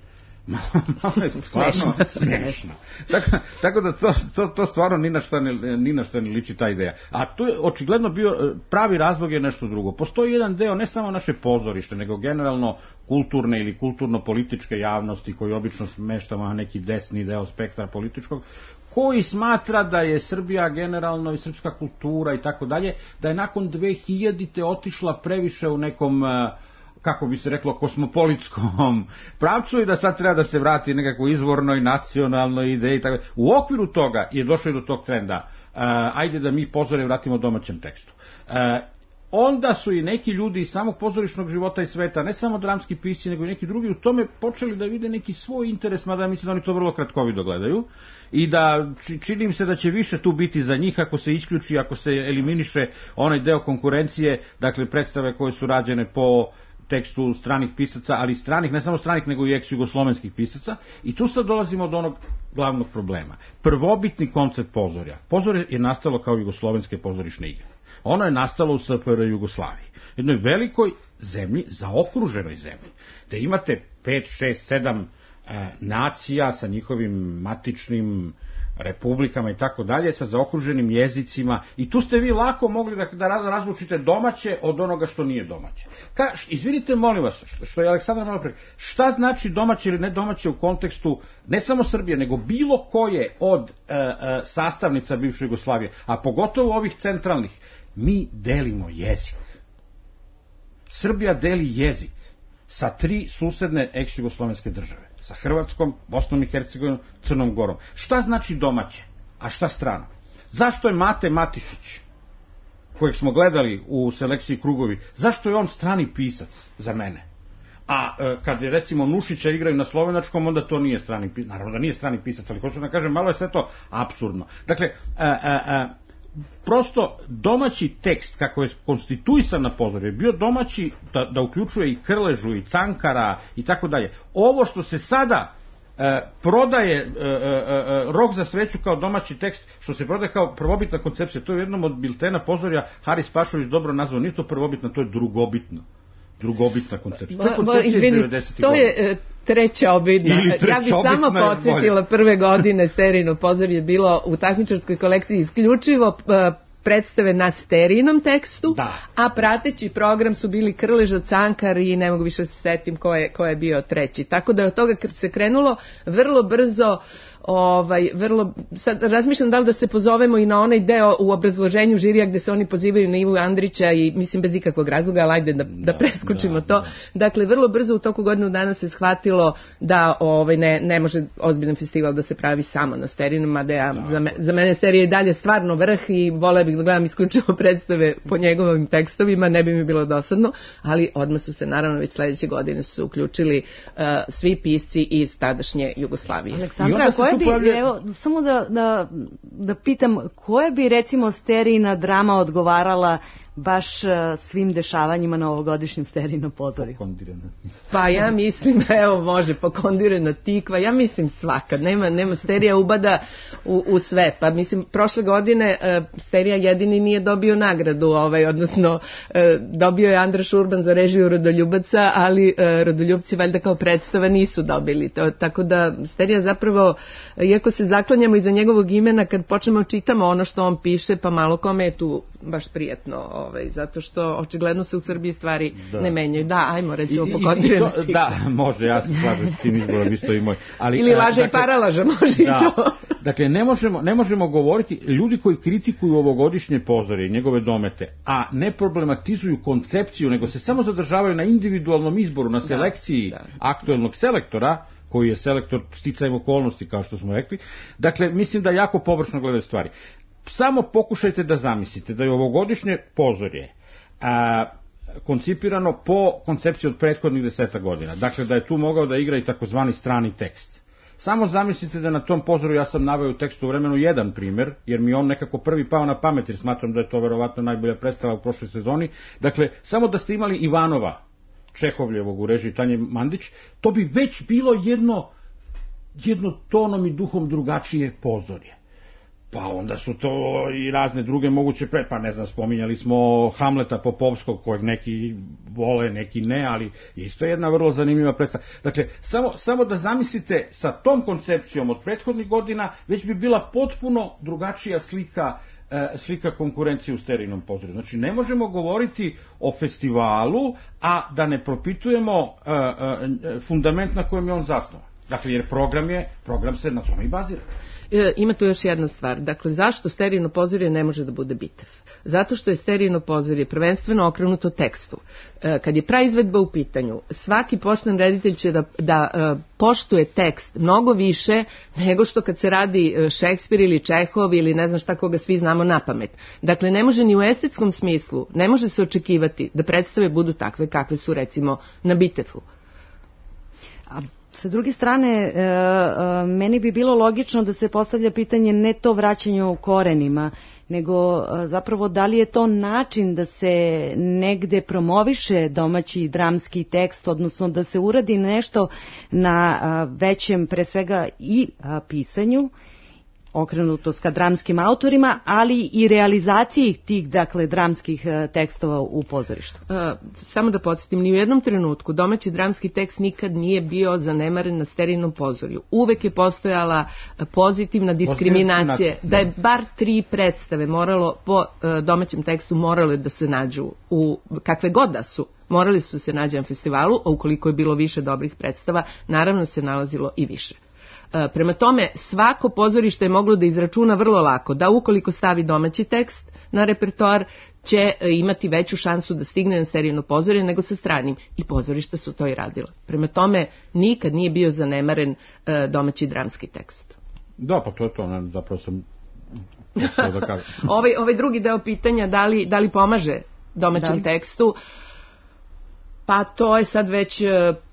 stvarno smiješno. Tako da to stvarno ni na što ne liči ta ideja. A to je očigledno bio, pravi razlog je nešto drugo. Postoji jedan deo, ne samo naše pozorište, nego generalno kulturne ili kulturno-političke javnosti, koji obično smeštamo na neki desni deo spektra političkog, koji smatra da je Srbija generalno i srpska kultura i tako dalje, da je nakon 2000-te otišla previše u nekom, kako bi se reklo, kosmopolitskom pravcu i da sad treba da se vrati nekako izvornoj, nacionalnoj ideji. U okviru toga je došlo do tog trenda, ajde da mi pozorje vratimo domaćem tekstu. Onda su i neki ljudi iz samog pozorišnog života i sveta, ne samo dramski pisci, nego i neki drugi, u tome počeli da vide neki svoj interes, mada mislim da oni to vrlo kratkovido gledaju, i da čini im se da će više tu biti za njih ako se isključi, ako se eliminiše onaj deo konkurencije, dakle predstave koje su rađene po tekstu stranih pisaca, ali stranih, ne samo stranih, nego i ex-jugoslovenskih pisaca, i tu sad dolazimo do onog glavnog problema. Prvobitni koncept pozorja. Pozorje je nastalo kao jugoslovenske pozorišne igre. Ono je nastalo u SFRJ Jugoslaviji. Jednoj velikoj zemlji, zaokruženoj zemlji, da imate 5, 6, 7 nacija sa njihovim matičnim republikama i tako dalje, sa zaokruženim jezicima, i tu ste vi lako mogli da razlučite domaće od onoga što nije domaće. Izvinite, molim vas, što je Aleksandar malo pre, šta znači domaće ili ne domaće u kontekstu ne samo Srbije, nego bilo koje od sastavnica bivše Jugoslavije, a pogotovo ovih centralnih. Mi delimo jezik. Srbija deli jezik sa 3 susedne ex-jugoslovenske države. Sa Hrvatskom, Bosnom i Hercegovinom, Crnom Gorom. Šta znači domaće, a šta strano? Zašto je Mate Matišić, kojeg smo gledali u selekciji Krugovi, zašto je on strani pisac za mene? A kad je recimo Nušića igraju na slovenačkom, onda to nije strani pisac. Naravno da nije strani pisac, ali hoću da kažem, malo je sve to apsurdno. Dakle, prosto domaći tekst kako je konstituisan na pozorju je bio domaći da uključuje i Krležu i Cankara i tako dalje. Ovo što se sada prodaje Rok za sveću kao domaći tekst, što se prodaje kao prvobitna koncepcija, to je u jednom od biltena pozorja Haris Pašović dobro nazvao, nije to prvobitna, to je drugobitna koncepcija.
To je treća obidna. Ja bih samo podsjetila, prve godine Sterijino pozorje je bilo u takmičarskoj kolekciji isključivo predstave na Sterijinom tekstu, a prateći program su bili Krleža, Cankar i ne mogu više se setim ko je bio treći. Tako da je od toga se krenulo vrlo brzo vrlo, sad razmišljam da li da se pozovemo i na onaj deo u obrazloženju žirija gde se oni pozivaju na Ivu Andrića i mislim bez ikakvog razloga, ali ajde da preskočimo to. Dakle, vrlo brzo u toku godinu dana se shvatilo da ne može ozbiljan festival da se pravi samo na Sterinom, da za mene Sterija je dalje stvarno vrh i volela bih da gledam isključivo predstave po njegovim tekstovima, ne bi mi bilo dosadno, ali odmah su se naravno već sledeće godine su uključili svi pisci iz tadašnje Jugoslavije.
Aleksandra, samo da pitam, koja bi recimo Sterijina drama odgovarala baš svim dešavanjima na ovogodišnjem Sterijinom pozorju?
Pa ja mislim, može Pokondirana tikva, ja mislim svaka, nema Sterija ubada u sve, pa mislim prošle godine Sterija jedini nije dobio nagradu, odnosno dobio je Andraš Urban za režiju Rodoljubaca, ali Rodoljubci valjda kao predstava nisu dobili to, tako da Sterija zapravo, iako se zaklanjamo iza njegovog imena, kad počnemo čitamo ono što on piše, pa malo kome je tu baš prijatno, zato što očigledno se u Srbiji stvari ne menjaju. Da, ajmo recimo Pokondirana tikva.
Da, može, ja se slažem s tim izborom, isto i moj.
Ili laža i paralaža, može i to.
Dakle, ne možemo govoriti, ljudi koji kritikuju ovogodišnje pozorje, njegove domete, a ne problematizuju koncepciju, nego se samo zadržavaju na individualnom izboru, na selekciji aktuelnog selektora, koji je selektor sticajem okolnosti, kao što smo rekli. Dakle, mislim da jako površno gledaju stvari. Samo pokušajte da zamislite da je ovogodišnje pozorje koncipirano po koncepciji od prethodnih 10 godina. Dakle, da je tu mogao da igra i takozvani strani tekst. Samo zamislite da na tom pozorju, ja sam naveo u tekstu vremenu jedan primer, jer mi on nekako prvi pao na pamet, jer smatram da je to verovatno najbolja predstava u prošloj sezoni. Dakle, samo da ste imali Ivanova, Čehovljevog u režiji Tanje Mandić, to bi već bilo jedno tonom i duhom drugačije pozorje. Pa onda su to i razne druge moguće pa ne znam, spominjali smo Hamleta Popovskog, kojeg neki vole, neki ne, ali isto je jedna vrlo zanimljiva predstava. Dakle, samo da zamislite sa tom koncepcijom od prethodnih godina, već bi bila potpuno drugačija slika konkurencije u Sterijinom pozorju. Znači, ne možemo govoriti o festivalu, a da ne propitujemo fundament na kojem je on zasnovan. Dakle, jer program se na tome i bazira.
Ima tu još jedna stvar. Dakle, zašto Sterijino pozorje ne može da bude bitev? Zato što je Sterijino pozorje prvenstveno okrenuto tekstu. Kad je praizvedba u pitanju, svaki pošten reditelj će da poštuje tekst mnogo više nego što kad se radi Šekspir ili Čehov ili ne znam šta koga svi znamo na pamet. Dakle, ne može ni u estetskom smislu, ne može se očekivati da predstave budu takve kakve su recimo na bitevu.
Sa druge strane, meni bi bilo logično da se postavlja pitanje ne to vraćanje u korenima, nego zapravo da li je to način da se negde promoviše domaći dramski tekst, odnosno da se uradi nešto na većem, pre svega i pisanju, okrenutost ka dramskim autorima, ali i realizaciji tih, dakle, dramskih tekstova u pozorištu.
Samo da podsjetim, ni u jednom trenutku domaći dramski tekst nikad nije bio zanemaren na Sterijinom pozorju. Uvek je postojala pozitivna diskriminacija, da je bar 3 predstave moralo po domaćem tekstu morale da se nađu u kakve god da su. Morali su se naći na festivalu, a ukoliko je bilo više dobrih predstava, naravno se nalazilo i više. Prema tome, svako pozorište je moglo da izračuna vrlo lako da ukoliko stavi domaći tekst na repertoar će imati veću šansu da stigne na Sterijino pozorje nego sa stranim. I pozorišta su to i radila. Prema tome, nikad nije bio zanemaren domaći dramski tekst.
Da, pa to je to, zapravo sam da kažem.
Ovaj drugi deo pitanja, da li pomaže domaćem tekstu, pa to je sad već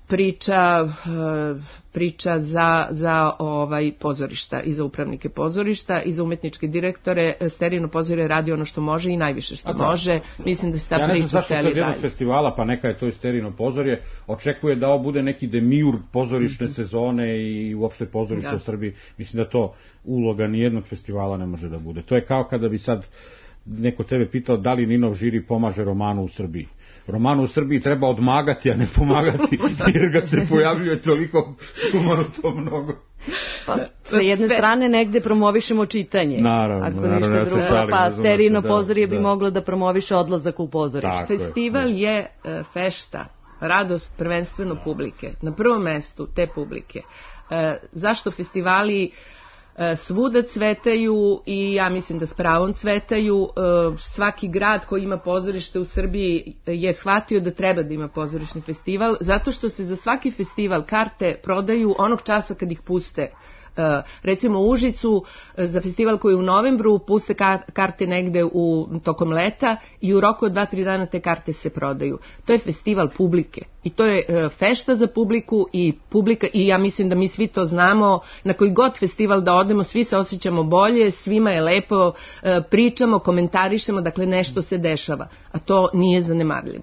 priča za pozorišta i za upravnike pozorišta i za umetničke direktore. Sterijino pozorje radi ono što može i najviše što može. Mislim da se ta priča seli dalje. Ja ne znam zašto se od jednog
festivala, pa neka je to i Sterijino pozorje, očekuje da ovo bude neki demiurg pozorišne sezone i uopšte pozorište u Srbiji. Mislim da to uloga nijednog festivala ne može da bude. To je kao kada bi sad neko tebe pitao da li Ninov žiri pomaže romanu u Srbiji. Romanu u Srbiji treba odmagati, a ne pomagati, jer ga se pojavljuje toliko sumanuto mnogo.
Pa, sa jedne strane negde promovišemo čitanje.
Naravno,
ništa drugo, pa Sterijino pozorje bi moglo da promoviše odlazak u pozorište.
Festival je fešta, radost prvenstveno publike. Na prvom mestu te publike. Zašto festivali svuda cvetaju i ja mislim da s pravom cvetaju. Svaki grad koji ima pozorište u Srbiji je shvatio da treba da ima pozorišni festival, zato što se za svaki festival karte prodaju onog časa kad ih puste. Recimo u Užicu za festival koji je u novembru puste karte negde tokom leta i u roku od 2-3 dana te karte se prodaju. To je festival publike i to je fešta za publiku i publika, i ja mislim da mi svi to znamo, na koji god festival da odemo svi se osjećamo bolje, svima je lepo, pričamo, komentarišemo, dakle nešto se dešava, a to nije zanemarljivo.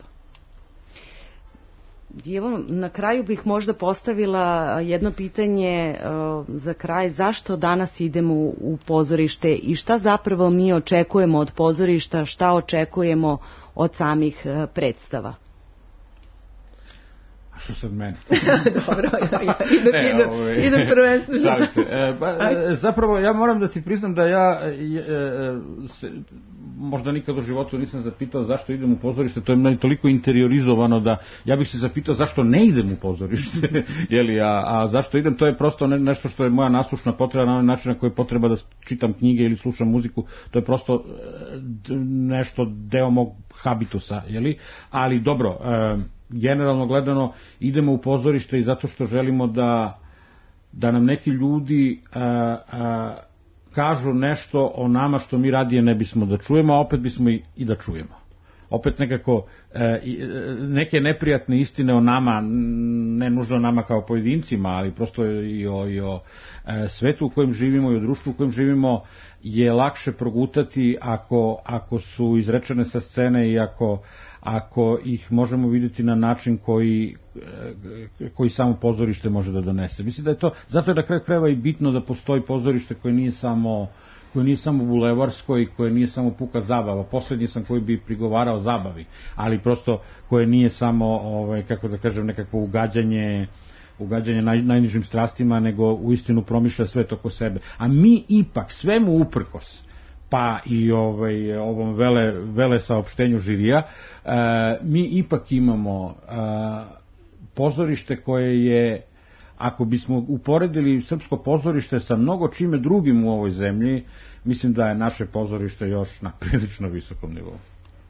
Evo, na kraju bih možda postavila jedno pitanje za kraj. Zašto danas idemo u pozorište i šta zapravo mi očekujemo od pozorišta, šta očekujemo od samih predstava?
A što sad meni?
Dobro, idem prvenstveno.
Zapravo, ja moram da ti priznam da ja možda nikad u životu nisam zapitao zašto idem u pozorište, to je meni toliko interiorizovano da ja bih se zapitao zašto ne idem u pozorište, a zašto idem, to je prosto nešto što je moja naslušna potreba, na onaj način na koji je potreba da čitam knjige ili slušam muziku, to je prosto nešto deo mog habitusa, ali dobro, generalno gledano idemo u pozorište i zato što želimo da nam neki ljudi kažu nešto o nama što mi radije ne bismo da čujemo, a opet bismo i da čujemo. Opet nekako neke neprijatne istine o nama, ne nužno o nama kao pojedincima, ali prosto i o svetu u kojem živimo i o društvu u kojem živimo je lakše progutati ako su izrečene sa scene i ako ih možemo vidjeti na način koji samo pozorište može da donese. Mislim da je to, zato je na kraju krajeva i bitno da postoji pozorište koje nije samo bulevarsko i koje nije samo puka zabava. Poslednji sam koji bi prigovarao zabavi, ali prosto koje nije samo, kako da kažem, nekakvo ugađanje najnižim strastima, nego uistinu promišlja svet oko sebe. A mi ipak svemu uprkos, pa i ovom vele saopštenju žirija, mi ipak imamo pozorište koje je, ako bismo uporedili srpsko pozorište sa mnogo čime drugim u ovoj zemlji, mislim da je naše pozorište još na prilično visokom nivou.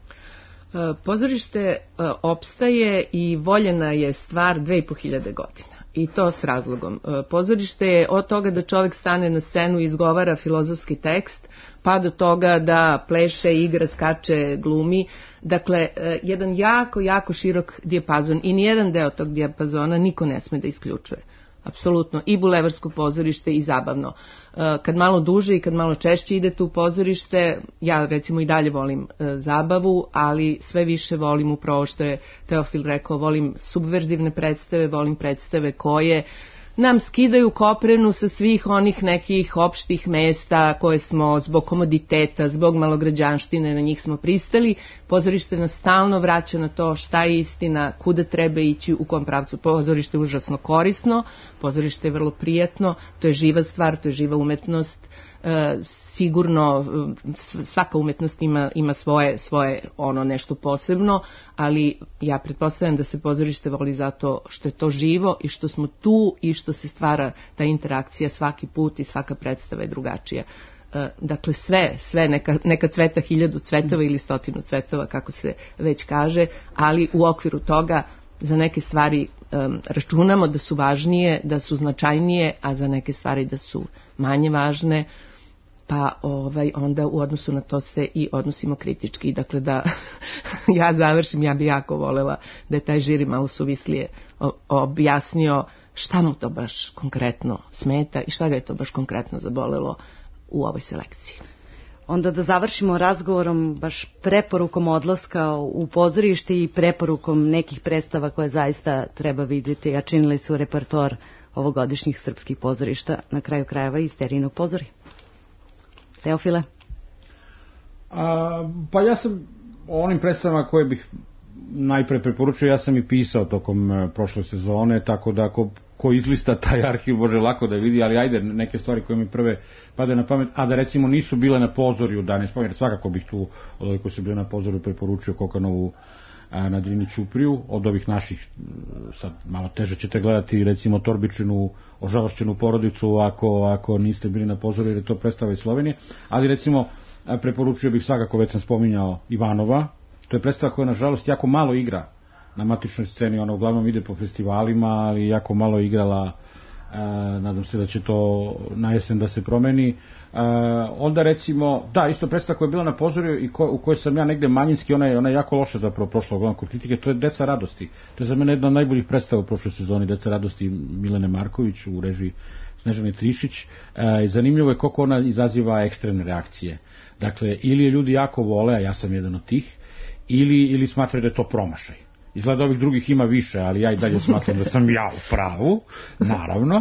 Pozorište opstaje i voljena je stvar 2500 godina. I to s razlogom. Pozorište je od toga da čovjek stane na scenu i izgovara filozofski tekst, pa do toga da pleše, igra, skače, glumi. Dakle, jedan jako, jako širok dijapazon i nijedan deo tog dijapazona niko ne sme da isključuje. Apsolutno, i bulevarsko pozorište i zabavno. Kad malo duže i kad malo češće idete u pozorište, ja recimo i dalje volim zabavu, ali sve više volim upravo što je Teofil rekao, volim subverzivne predstave, volim predstave koje nam skidaju koprenu sa svih onih nekih opštih mesta koje smo zbog komoditeta, zbog malograđanštine, na njih smo pristali. Pozorište nas stalno vraća na to šta je istina, kuda treba ići, u kom pravcu. Pozorište je užasno korisno, pozorište je vrlo prijatno, to je živa stvar, to je živa umetnost. Sigurno svaka umetnost ima svoje ono nešto posebno, ali ja pretpostavljam da se pozorište voli zato što je to živo i što smo tu i što se stvara ta interakcija svaki put i svaka predstava je drugačija. Dakle sve neka cveta 1000 cvetova ili 100 cvetova, kako se već kaže, ali u okviru toga za neke stvari računamo da su važnije, da su značajnije, a za neke stvari da su manje važne, pa onda u odnosu na to se i odnosimo kritički. Dakle, da ja završim, ja bi jako volela da je taj žiri malo suvislije objasnio šta mu to baš konkretno smeta i šta ga je to baš konkretno zabolelo u ovoj selekciji.
Onda da završimo razgovorom baš preporukom odlaska u pozorište i preporukom nekih predstava koje zaista treba vidjeti, a činili su repertoar ovogodišnjih srpskih pozorišta, na kraju krajeva iz Sterijinog pozorja. Teofile?
Pa ja sam o onim predstavama koje bih najpre preporučio, ja sam i pisao tokom prošle sezone, tako da ko izlista taj arhiv može lako da vidi, ali ajde neke stvari koje mi prve pade na pamet, a da recimo nisu bile na pozorju, da ne spomenem, svakako bih tu od ovih koji su bile na pozorju preporučio Kokanovu na Drini Ćupriju, od ovih naših, sad malo teže ćete gledati recimo Torbičinu Ožalošćenu porodicu ako niste bili na pozorju, jer je to predstava iz Slovenije, ali recimo preporučio bih svakako, već sam spominjao, Ivanova. To je predstava koja nažalost jako malo igra na matičnoj sceni, ona uglavnom ide po festivalima, ali jako malo igrala. Nadam se da će to na jesen da se promeni. Onda recimo, da, isto predstava koja je bila na pozorju i u kojoj sam ja negde manjinski, ona je jako loša zapravo prošla uglavnom kod kritike, to je Deca radosti. To je za mene jedna od najboljih predstava u prošloj sezoni, Deca radosti Milene Marković u režiji Snežane Trišić. Zanimljivo je koliko ona izaziva ekstremne reakcije. Dakle, ili je ljudi jako vole, a ja sam jedan od tih, ili smatraju da je to promašaj. Izgleda ovih drugih ima više, ali ja i dalje smatram da sam ja u pravu, naravno.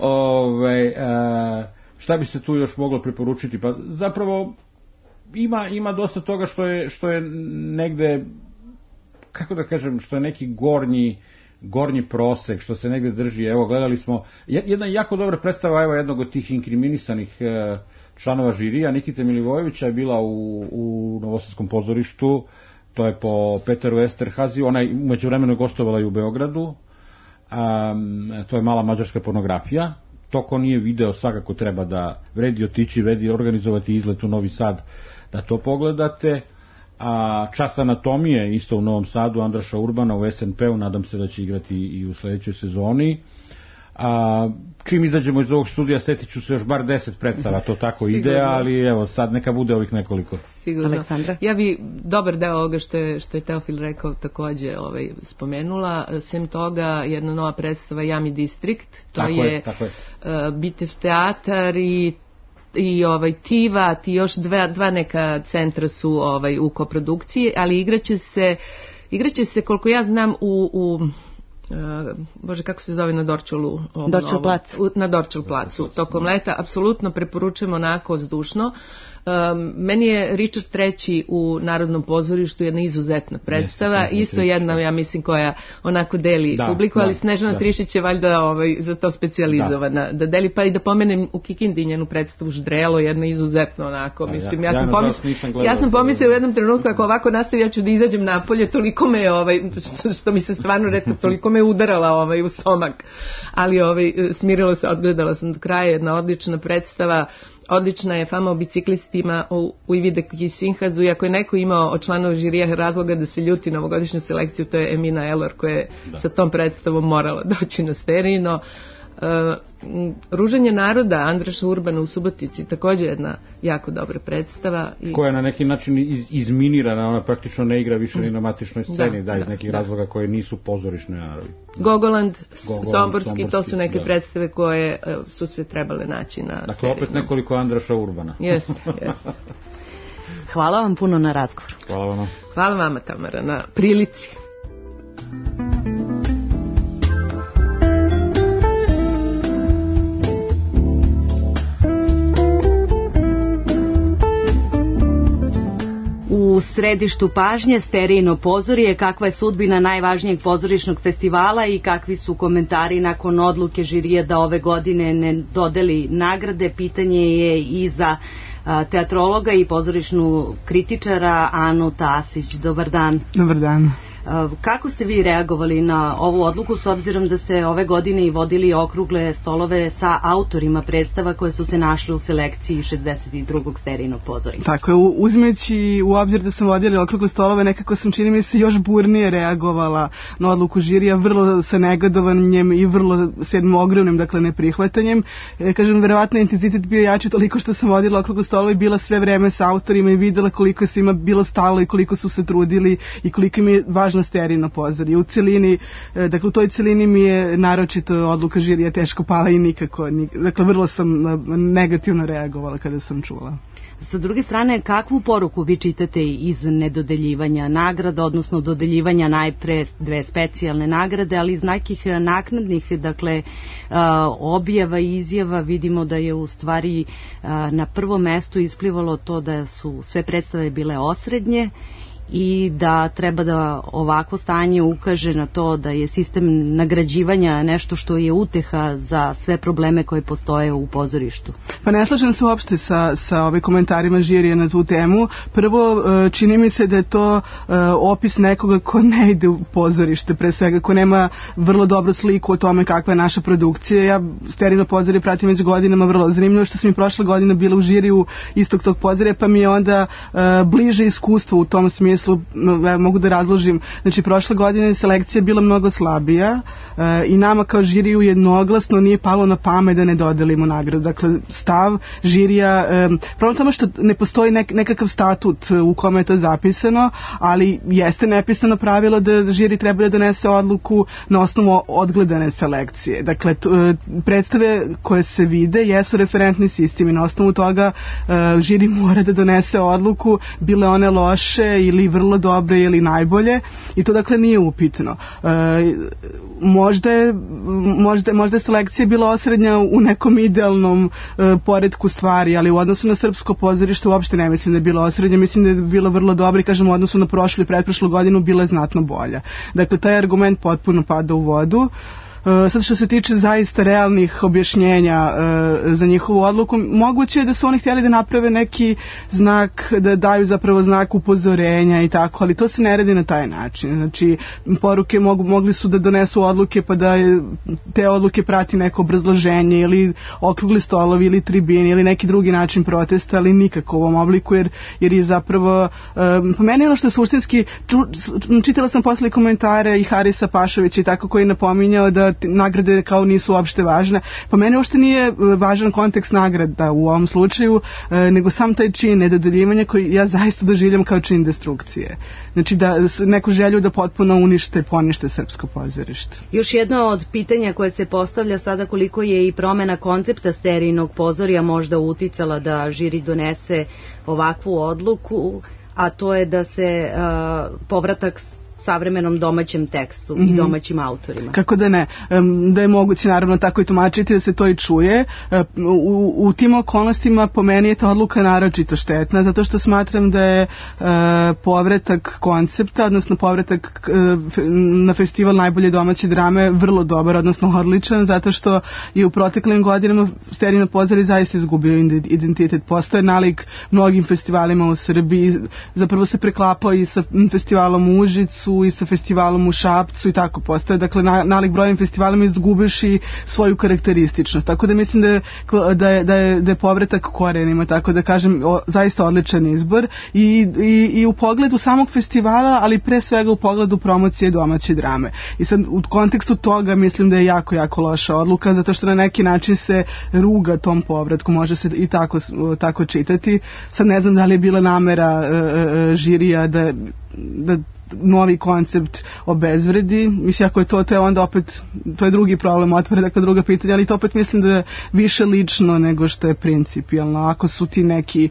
Šta bi se tu još moglo preporučiti? Pa zapravo ima dosta toga što je negde, kako da kažem, što je neki gornji prosek, što se negde drži. Evo, gledali smo jedna jako dobra predstava, evo, jednog od tih inkriminisanih članova žirija, Nikite Milivojevića, je bila u Novosadskom pozorištu. To je po Peteru Esterhazy, ona je umeđu vremenu gostovala i u Beogradu, to je mala mađarska pornografija. To ko nije video svakako treba da vredi otići, vredi organizovati izlet u Novi Sad da to pogledate. Čas anatomije isto u Novom Sadu, Andraša Urbana u SNP-u, nadam se da će igrati i u sledećoj sezoni. Čim izađemo iz ovog studija setit ću se još bar 10 predstava, to tako sigurno ide, ali evo sad neka bude ovih nekoliko.
Sigurno. Aleksandra? Ja bi dobar deo ovoga što je Teofil rekao takođe spomenula. Sem toga jedna nova predstava Jami Distrikt, to je Bitev teatar i Tiva, ti još dva neka centra su u koprodukciji, ali igraće se koliko ja znam u Bože, kako se zove na Dorčolu? Na Dorčol placu. Tokom leta apsolutno preporučujemo onako zdušno. Meni je Richard III u Narodnom pozorištu jedna izuzetna predstava, isto jedna, ja mislim, koja onako deli publiku, ali Snežana Trišić je valjda za to specijalizovana da deli, pa i da pomenem u Kikindi njenu predstavu Ždrelo, jedna izuzetno onako, mislim, ja sam pomislila u jednom trenutku, ako ovako nastavi, ja ću da izađem napolje, toliko me, što mi se stvarno rekao, toliko me udarala u stomak, ali smirilo se, odgledala sam do kraja, jedna odlična predstava. Odlična je fama o biciklistima u Ivideki Sinhazu, i ako je neko imao od članova žirija razloga da se ljuti na ovogodišnju selekciju, to je Emina Elor, koja je sa tom predstavom morala doći na Sterijino. Ruženje naroda Andraša Urbana u Subotici, također jedna jako dobra predstava.
Koja je na neki način izminirana, ona praktično ne igra više ni na matičnoj sceni, iz nekih razloga koje nisu pozorišne naravi.
Gogoland, Somborski, to su neke predstave koje su sve trebale naći na Sterijinu.
Dakle, opet nekoliko Andraša Urbana.
Jeste.
Hvala vam puno na razgovor.
Hvala vam.
Hvala vama, Tamara, na prilici.
U središtu pažnje Sterijino pozorje, kakva je sudbina najvažnijeg pozorišnog festivala i kakvi su komentari nakon odluke žirija da ove godine ne dodeli nagrade, pitanje je i za teatrologa i pozorišnu kritičara Anu Tasić. Dobar dan.
Dobar dan.
Kako ste vi reagovali na ovu odluku, s obzirom da ste ove godine i vodili okrugle stolove sa autorima predstava koje su se našli u selekciji 62. Sterijinog pozorišta?
Tako je, uzimajući u obzir da sam vodila okrugle stolove, nekako sam, čini mi se, još burnije reagovala na odluku žirija, vrlo sa negodovanjem i vrlo s jednim ogromnim, dakle, neprihvatanjem. Kažem, verovatno intenzitet bio jači toliko što sam vodila okrugle stolove i bila sve vreme sa autorima i videla koliko je svima bilo stalo i koliko su se trudili i koliko im je važno Sterijino pozorje. U celini, dakle u toj celini mi je naročito odluka žirija teško pala i nikako, dakle vrlo sam negativno reagovala kada sam čula.
Sa druge strane, kakvu poruku vi čitate iz nedodeljivanja nagrada, odnosno dodeljivanja najpre 2 specijalne nagrade, ali iz nekih naknadnih, dakle, objava i izjava vidimo da je u stvari na prvom mestu isplivalo to da su sve predstave bile osrednje i da treba da ovako stanje ukaže na to da je sistem nagrađivanja nešto što je uteha za sve probleme koje postoje u pozorištu.
Pa ne slažem se uopšte sa ovim komentarima žirija na tu temu. Prvo, čini mi se da je to opis nekoga ko ne ide u pozorište, pre svega ko nema vrlo dobru sliku o tome kakva je naša produkcija. Ja Sterino pozorje pratim već godinama, vrlo zanimljivo što sam i prošle godine bila u žiriju istog tog pozorja, pa mi je onda bliže iskustvo u tom smislu. Mogu da razložim. Znači, prošle godine selekcija je bila mnogo slabija i nama kao žiriju jednoglasno nije palo na pamet da ne dodelimo nagradu. Dakle, stav žirija, problem tome što ne postoji nekakav statut u kome je to zapisano, ali jeste nepisano pravilo da žiri treba da donese odluku na osnovu odgledane selekcije. Dakle, predstave koje se vide jesu referentni sistem i na osnovu toga žiri mora da donese odluku, bile one loše ili vrlo dobre ili najbolje, i to dakle nije upitno. Možda je selekcija bila osrednja u nekom idealnom poretku stvari, ali u odnosu na srpsko pozorište uopšte ne mislim da je bila osrednja, mislim da je bila vrlo dobra i kažem u odnosu na prošlu i pretprošlu godinu bila je znatno bolja. Dakle, taj argument potpuno pada u vodu. Sad što se tiče zaista realnih objašnjenja za njihovu odluku, moguće je da su oni htjeli da naprave neki znak, da daju zapravo znak upozorenja i tako, ali to se ne radi na taj način. Znači, poruke mogli su da donesu odluke pa da te odluke prati neko obrazloženje ili okrugli stolovi ili tribini ili neki drugi način protesta, ali nikako u ovom obliku, jer je zapravo po meni ono što je suštinski, čitala sam posle komentare i Harisa Pašovića i tako, koji je napominjao da nagrade kao nisu uopšte važne. Po meni uopšte nije važan kontekst nagrada u ovom slučaju, nego sam taj čin nedodeljivanja koji ja zaista doživljam kao čin destrukcije. Znači da neku želju da potpuno ponište srpsko pozorište.
Još jedno od pitanja koje se postavlja sada, koliko je i promena koncepta Sterijinog pozorja možda uticala da žiri donese ovakvu odluku, a to je da se povratak savremenom domaćem tekstu i domaćim autorima.
Kako da ne? Da je moguće naravno tako i tumačiti, da se to i čuje. U tim okolnostima po meni je ta odluka naročito štetna, zato što smatram da je povratak koncepta, odnosno povratak na festival najbolje domaće drame vrlo dobar, odnosno odličan, zato što je u proteklim godinama Sterino pozorje zaista izgubio identitet. Postoje nalik mnogim festivalima u Srbiji, zapravo se preklapao i sa festivalom u Užicu i sa festivalom u Šapcu i tako postaje. Dakle, nalik brojnim festivalima izgubiš i svoju karakterističnost. Tako da mislim da je povratak korenima, tako da kažem, zaista odličan izbor i u pogledu samog festivala, ali pre svega u pogledu promocije domaće drame. I sad u kontekstu toga mislim da je jako, jako loša odluka, zato što na neki način se ruga tom povratku, može se i tako čitati. Sad ne znam da li je bila namera žirija da novi koncept obezvredi. Mislim, ako je to je onda opet, to je drugi problem, otvore, dakle druga pitanja, ali to opet mislim da je više lično nego što je principijalno, ako su ti neki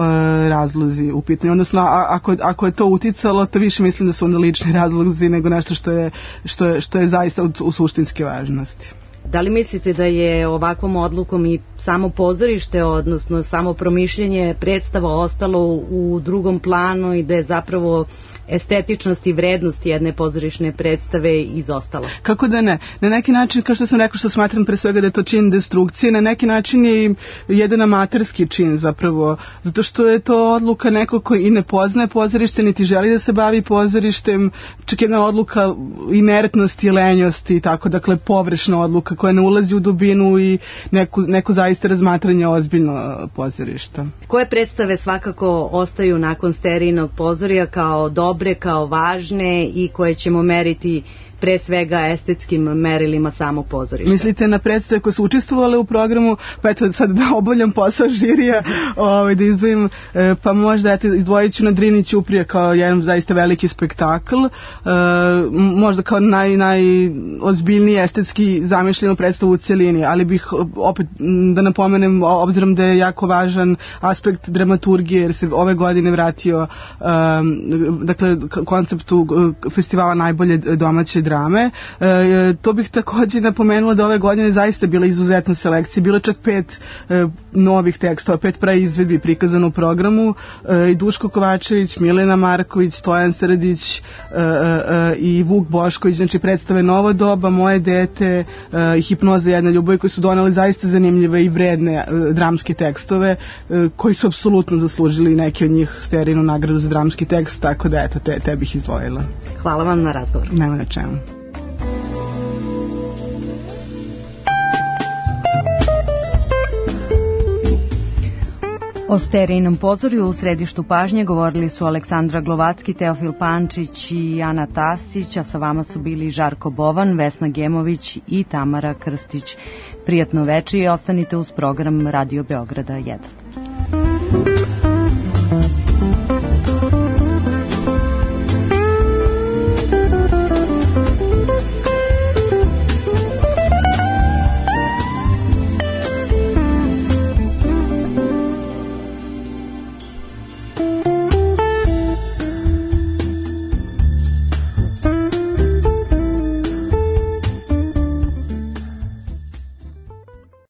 razlozi u pitanju. Odnosno, ako je to uticalo, to više mislim da su onda lični razlozi nego nešto što je zaista u suštinske važnosti.
Da li mislite da je ovakvom odlukom i samo pozorište, odnosno samo promišljanje predstava ostalo u drugom planu i da je zapravo estetičnost i vrednost jedne pozorišne predstave izostala?
Kako da ne? Na neki način, kao što sam rekao, što smatram pre svega da je to čin destrukcije, na neki način je i jedan amaterski čin zapravo, zato što je to odluka neko koji i ne poznaje pozorište, niti želi da se bavi pozorištem, čak jedna odluka inertnosti i lenjosti i tako, dakle površna odluka koja ne ulazi u dubinu i neko zaista razmatranje ozbiljno pozorišta.
Koje predstave svakako ostaju nakon Sterijinog pozorja kao dobre, kao važne i koje ćemo meriti pre svega estetskim merilima samog pozorišta?
Mislite na predstave koje su učestvovale u programu, pa eto sad da obavljam posao žirija, da izdvojim, pa možda izdvojit ću na Drini Ćuprija kao jedan zaista veliki spektakl, možda kao najozbiljniji estetski zamišljenu predstavu u cjelini, ali bih opet da napomenem, obzirom da je jako važan aspekt dramaturgije, jer se ove godine vratio dakle konceptu festivala najbolje domaće drame, drame. To bih takođe napomenula da ove godine zaista bila izuzetna selekcija. Bilo čak 5 novih tekstova, 5 praizvedbi prikazano u programu. I Duško Kovačević, Milena Marković, Stojan Srdić i Vuk Bošković, znači predstave Novo doba, Moje dete i Hipnoza jedna ljubav, koji su doneli zaista zanimljive i vredne dramske tekstove koji su apsolutno zaslužili neki od njih Sterinu nagradu za dramski tekst, tako da eto, te bih izdvojila.
Hvala vam na razgovor.
Nema na čemu.
O Sterijinom pozorju u središtu pažnje govorili su Aleksandra Glovacki, Teofil Pančić i Ana Tasić, a sa vama su bili Žarko Bovan, Vesna Gemović i Tamara Krstić. Prijatno veče i ostanite uz program Radio Beograda 1.